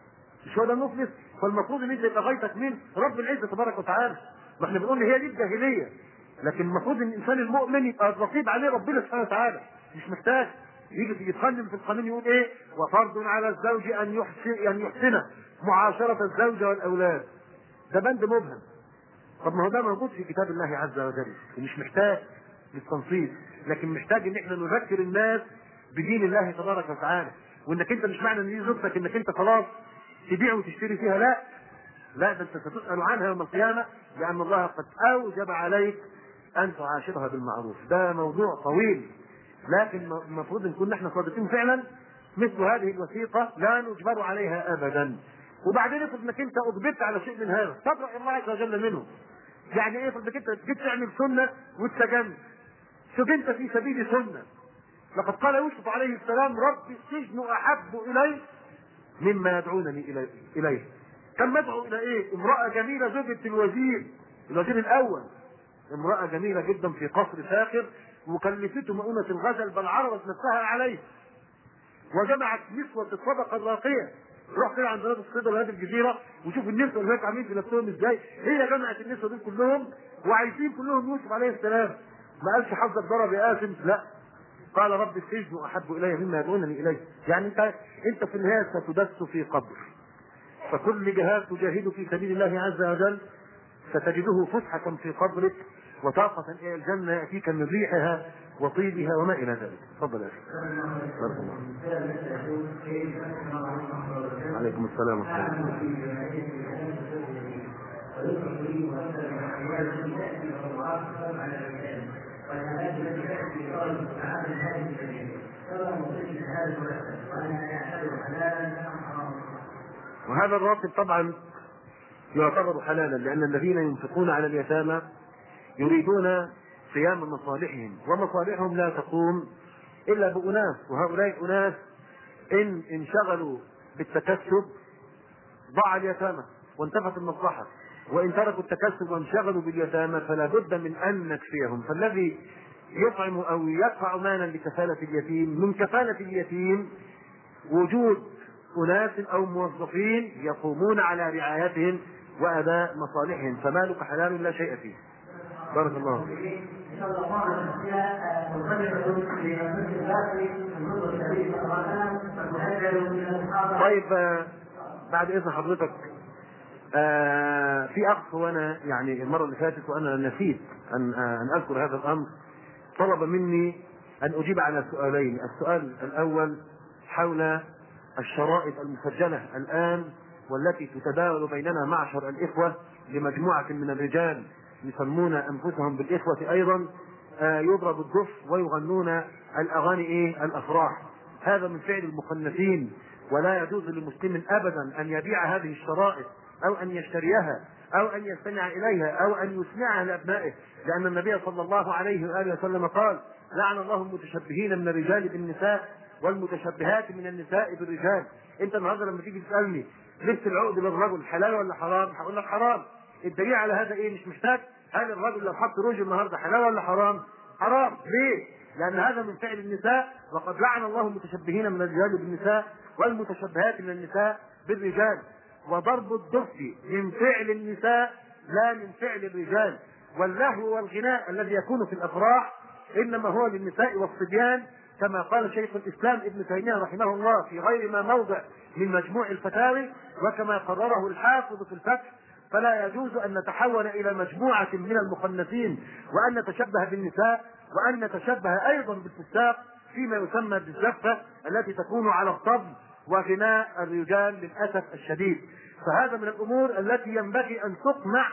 S3: مش هو ده المفلس؟ فالمفروض ان انت يبقى غايتك من رب العزه تبارك وتعالى. ما احنا بنقول هي دي الجاهليه، لكن المفروض ان الانسان المؤمن يبقى رقيب عليه ربنا سبحانه وتعالى، مش محتاج يجي يتقدم في القانون يقول ايه؟ وفرض على الزوج ان يحسن ان يحسن معاشره الزوجه والاولاد. ده بند مبهم. طب ما هو ده موجود في كتاب الله عز وجل ومش محتاج للتنصيص، لكن محتاج ان احنا نذكر الناس بدين الله تبارك وتعالى، وانك انت مش معنى ان دي زوجتك انك انت خلاص تبيع وتشتري فيها، لا لا، ده انت ستسأل عنها يوم القيامة، لأن الله قد أوجب عليك أن تعاشرها بالمعروف. ده موضوع طويل، لكن المفروض ان كنا احنا صادقين فعلا مثل هذه الوثيقة لا نجبر عليها أبدا. وبعدين افرض انك انت أجبرت على شيء من هذا تبرأ الله عز وجل منه. يعني ايه؟ افرض انك انت جيت تعمل سنة واتسجنت، سجنت في سبيل سنة. لقد قال يوسف عليه السلام: ربي السجن أحب إلي مما يدعونني إليه. كان مدعو إلى إيه؟ امرأة جميلة زوجة الوزير الوزير الأول، امرأة جميلة جدا في قصر فاخر، وكلفته مؤونة الغزل بل عرضت نفسها عليه، وجمعت نسوة الصدقة الراقية. روح كده عند نادي الصيد ولا نادي الجزيرة وشوف النسوة اللي هناك عاملين في نفسهم ازاي. هي جمعت النسوة دول كلهم وعايزين كلهم يوسف عليه السلام. ما قالش حظك ضرب يا آثم، لا، قال رب السجن أحب إلي مما يدعونني إليه. يعني أنت أنت في النهاية ستدس في قبر، فكل جهاد تجاهد في سبيل الله عز وجل ستجده فسحة في قبرك وطاقة إلى الجنة يأتيك من ريحها وطيبها وما إلى ذلك. تفضل يا أخي. عليكم السلام ورحمة وهذا الراتب طبعا يعتبر حلالا، لأن الذين ينفقون على اليتامى يريدون قيام مصالحهم، ومصالحهم لا تقوم إلا بأناس، وهؤلاء الأناس إن انشغلوا بالتكسب ضاع اليتامى وانتفت المصلحة، وإن تركوا التكسب وانشغلوا باليتامى فلا بد من أن نكفيهم. فالذي يطعم أو يدفع مالا لكفالة اليتيم، من كفالة اليتيم وجود أناس أو موظفين يقومون على رعايتهم وأداء مصالحهم، فمالك حلال لا شيء فيه. بارك الله فيك. طيب بعد إذن حضرتك، آه في أخ وأنا يعني المرة اللي فاتت وأنا نسيت أن أن أذكر هذا الأمر، طلب مني أن أجيب على سؤالين. السؤال الأول حول الشرائط المسجلة الآن والتي تتداول بيننا معشر الإخوة لمجموعة من الرجال يسمون أنفسهم بالإخوة أيضا، آه يضرب الدف ويغنون الأغاني إيه الأفراح. هذا من فعل المخنثين، ولا يجوز للمسلم أبدا أن يبيع هذه الشرائط أو أن يشتريها أو أن يستمع إليها أو أن يسمعها لأبنائه، لأن النبي صلى الله عليه وآله وسلم قال: لعن الله المتشبهين من الرجال بالنساء والمتشبهات من النساء بالرجال. أنت النهارده لما تيجي تسألني لبس العقد للرجل حلال ولا حرام؟ هقول لك حرام. الدليل على هذا إيه؟ مش محتاج. هل الرجل لو حط روج النهارده حلال ولا حرام؟ حرام. ليه؟ لأن هذا من فعل النساء، وقد لعن الله المتشبهين من الرجال بالنساء والمتشبهات من النساء بالرجال. وضرب الدف من فعل النساء لا من فعل الرجال. واللهو والغناء الذي يكون في الأفراح إنما هو للنساء والصبيان، كما قال شيخ الإسلام ابن تيمية رحمه الله في غير ما موضع من مجموع الفتاوي، وكما قرره الحافظ في الفتح. فلا يجوز أن نتحول إلى مجموعة من المخنثين وأن نتشبه بالنساء، وأن نتشبه أيضا بالفساق فيما يسمى بالزفة التي تكون على الطبل وغناء الرجال للأسف الشديد. فهذا من الأمور التي ينبغي أن تقمع،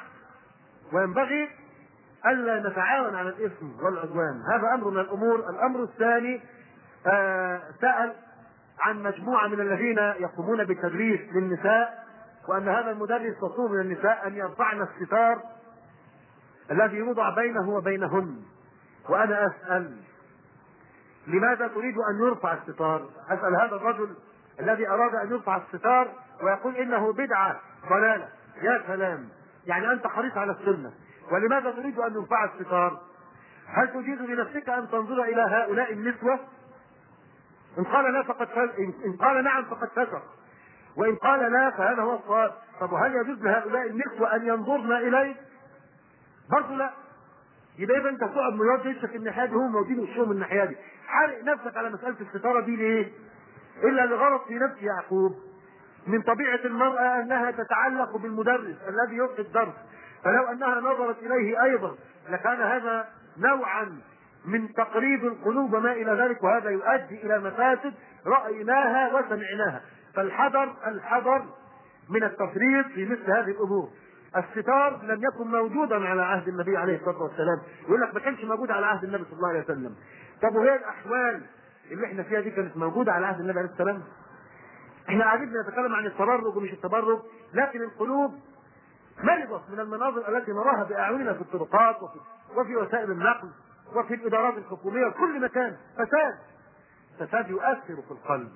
S3: وينبغي ألا نتعاون على الإثم والعدوان. هذا أمر من الأمور. الأمر الثاني، آه سأل عن مجموعة من الذين يقومون بالتدريس للنساء، وأن هذا المدرس مطلوب من النساء أن يرفعن الستار الذي يوضع بينه وبينهن. وأنا أسأل لماذا تريد أن يرفع الستار؟ أسأل هذا الرجل الذي أراد أن يرفع الستار ويقول إنه بدعة ضلالة. يا سلام، يعني أنت حريص على السنة، ولماذا تريد أن يرفع الستار؟ هل تجيز لنفسك أن تنظر إلى هؤلاء النسوة؟ إن قال لا فقد فسق، إن قال نعم فقد فسق، وإن قال لا فهذا هو الصواب. طب وهل يجوز لهؤلاء النسوة أن ينظرن إليه؟ برضه لا. يبقى إذا أنت تقعد مراد وشك الناحية دي، هم موجودين وشهم الناحية دي. حرق نفسك على مسألة الستارة دي ليه؟ إلا لغرض في نفس يعقوب. من طبيعة المرأة أنها تتعلق بالمدرس الذي يلقي الدرس، فلو أنها نظرت إليه أيضا لكان هذا نوعا من تقريب القلوب وما إلى ذلك، وهذا يؤدي إلى مفاسد رأيناها وسمعناها. فالحذر الحذر من التفريط في مثل هذه الأمور. الستار لم يكن موجودا على عهد النبي عليه الصلاة والسلام، يقول لك ما كانش موجود على عهد النبي صلى الله عليه وسلم. طب وهي الأحوال اللي احنا فيها دي كانت موجودة على عهد النبي عليه السلام؟ احنا قاعدين نتكلم عن التبرج ومش التبرج، لكن القلوب مرضت من المناظر التي نراها بأعيننا في الطرقات وفي, وفي وسائل النقل وفي الإدارات الحكومية وكل مكان. فساد فساد يؤثر في القلب.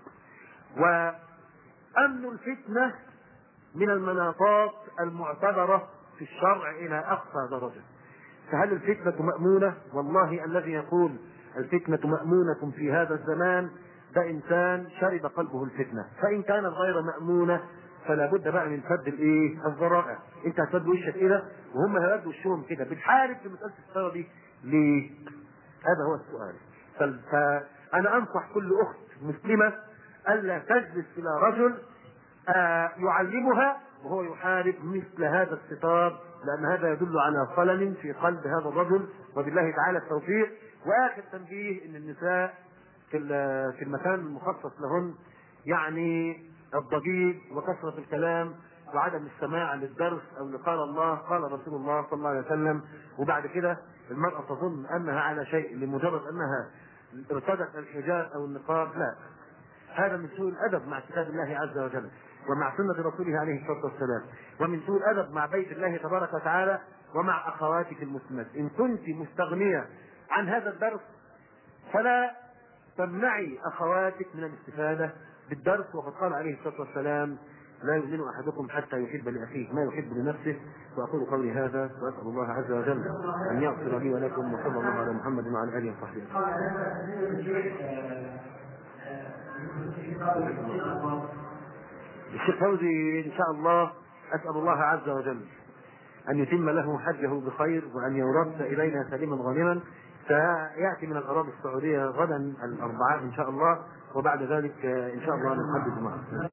S3: وأمن الفتنة من المناطات المعتبرة في الشرع إلى أقصى درجة. فهل الفتنة مأمونة؟ والله الذي يقول الفتنة مأمونة في هذا الزمان ده إنسان شرب قلبه الفتنة. فإن كانت غير مأمونة فلا بد بقى من سد الايه؟ الذرائع. انت هتسد وشك كده وهم هيردوا وشهم كده. بتحارب في مسألة الثورة دي ليه؟ هذا هو السؤال. فأنا أنصح كل أخت مسلمة ألا تجلس إلى رجل آه يعلمها وهو يحارب مثل هذا الستار، لأن هذا يدل على خلل في قلب هذا الرجل، وبالله تعالى التوفيق. وآخر تنبيه إن النساء في في المكان المخصص لهن يعني الضجيج وكثرة الكلام وعدم السماع للدرس أو لقال الله قال رسول الله صلى الله عليه وسلم، وبعد كده المرأة تظن أنها على شيء لمجرد أنها ارتدت الحجاب أو النقاب. لا، هذا من سوء الأدب مع كتاب الله عز وجل ومع سنة رسوله عليه الصلاة والسلام، ومن سوء الأدب مع بيت الله تبارك وتعالى ومع أخواتك المسلمات. إن كنت مستغنية عن هذا الدرس فلا تمنعي أخواتك من الاستفادة بالدرس. وقد قال عليه الصلاة والسلام لا يؤمن أحدكم حتى يحب لأخيه ما يحب لنفسه. وأقول قولي هذا وأسأل الله عز وجل أن يغفر لي ولكم، وصلى الله على محمد وعلى آله وصحبه. الشيخ فوزي إن شاء الله أسأل الله عز وجل أن يتم له حجه بخير وأن يرد إلينا سليما غانما. سيأتي من الأراضي السعودية غدا الأربعاء إن شاء الله، وبعد ذلك إن شاء الله نحدد معه.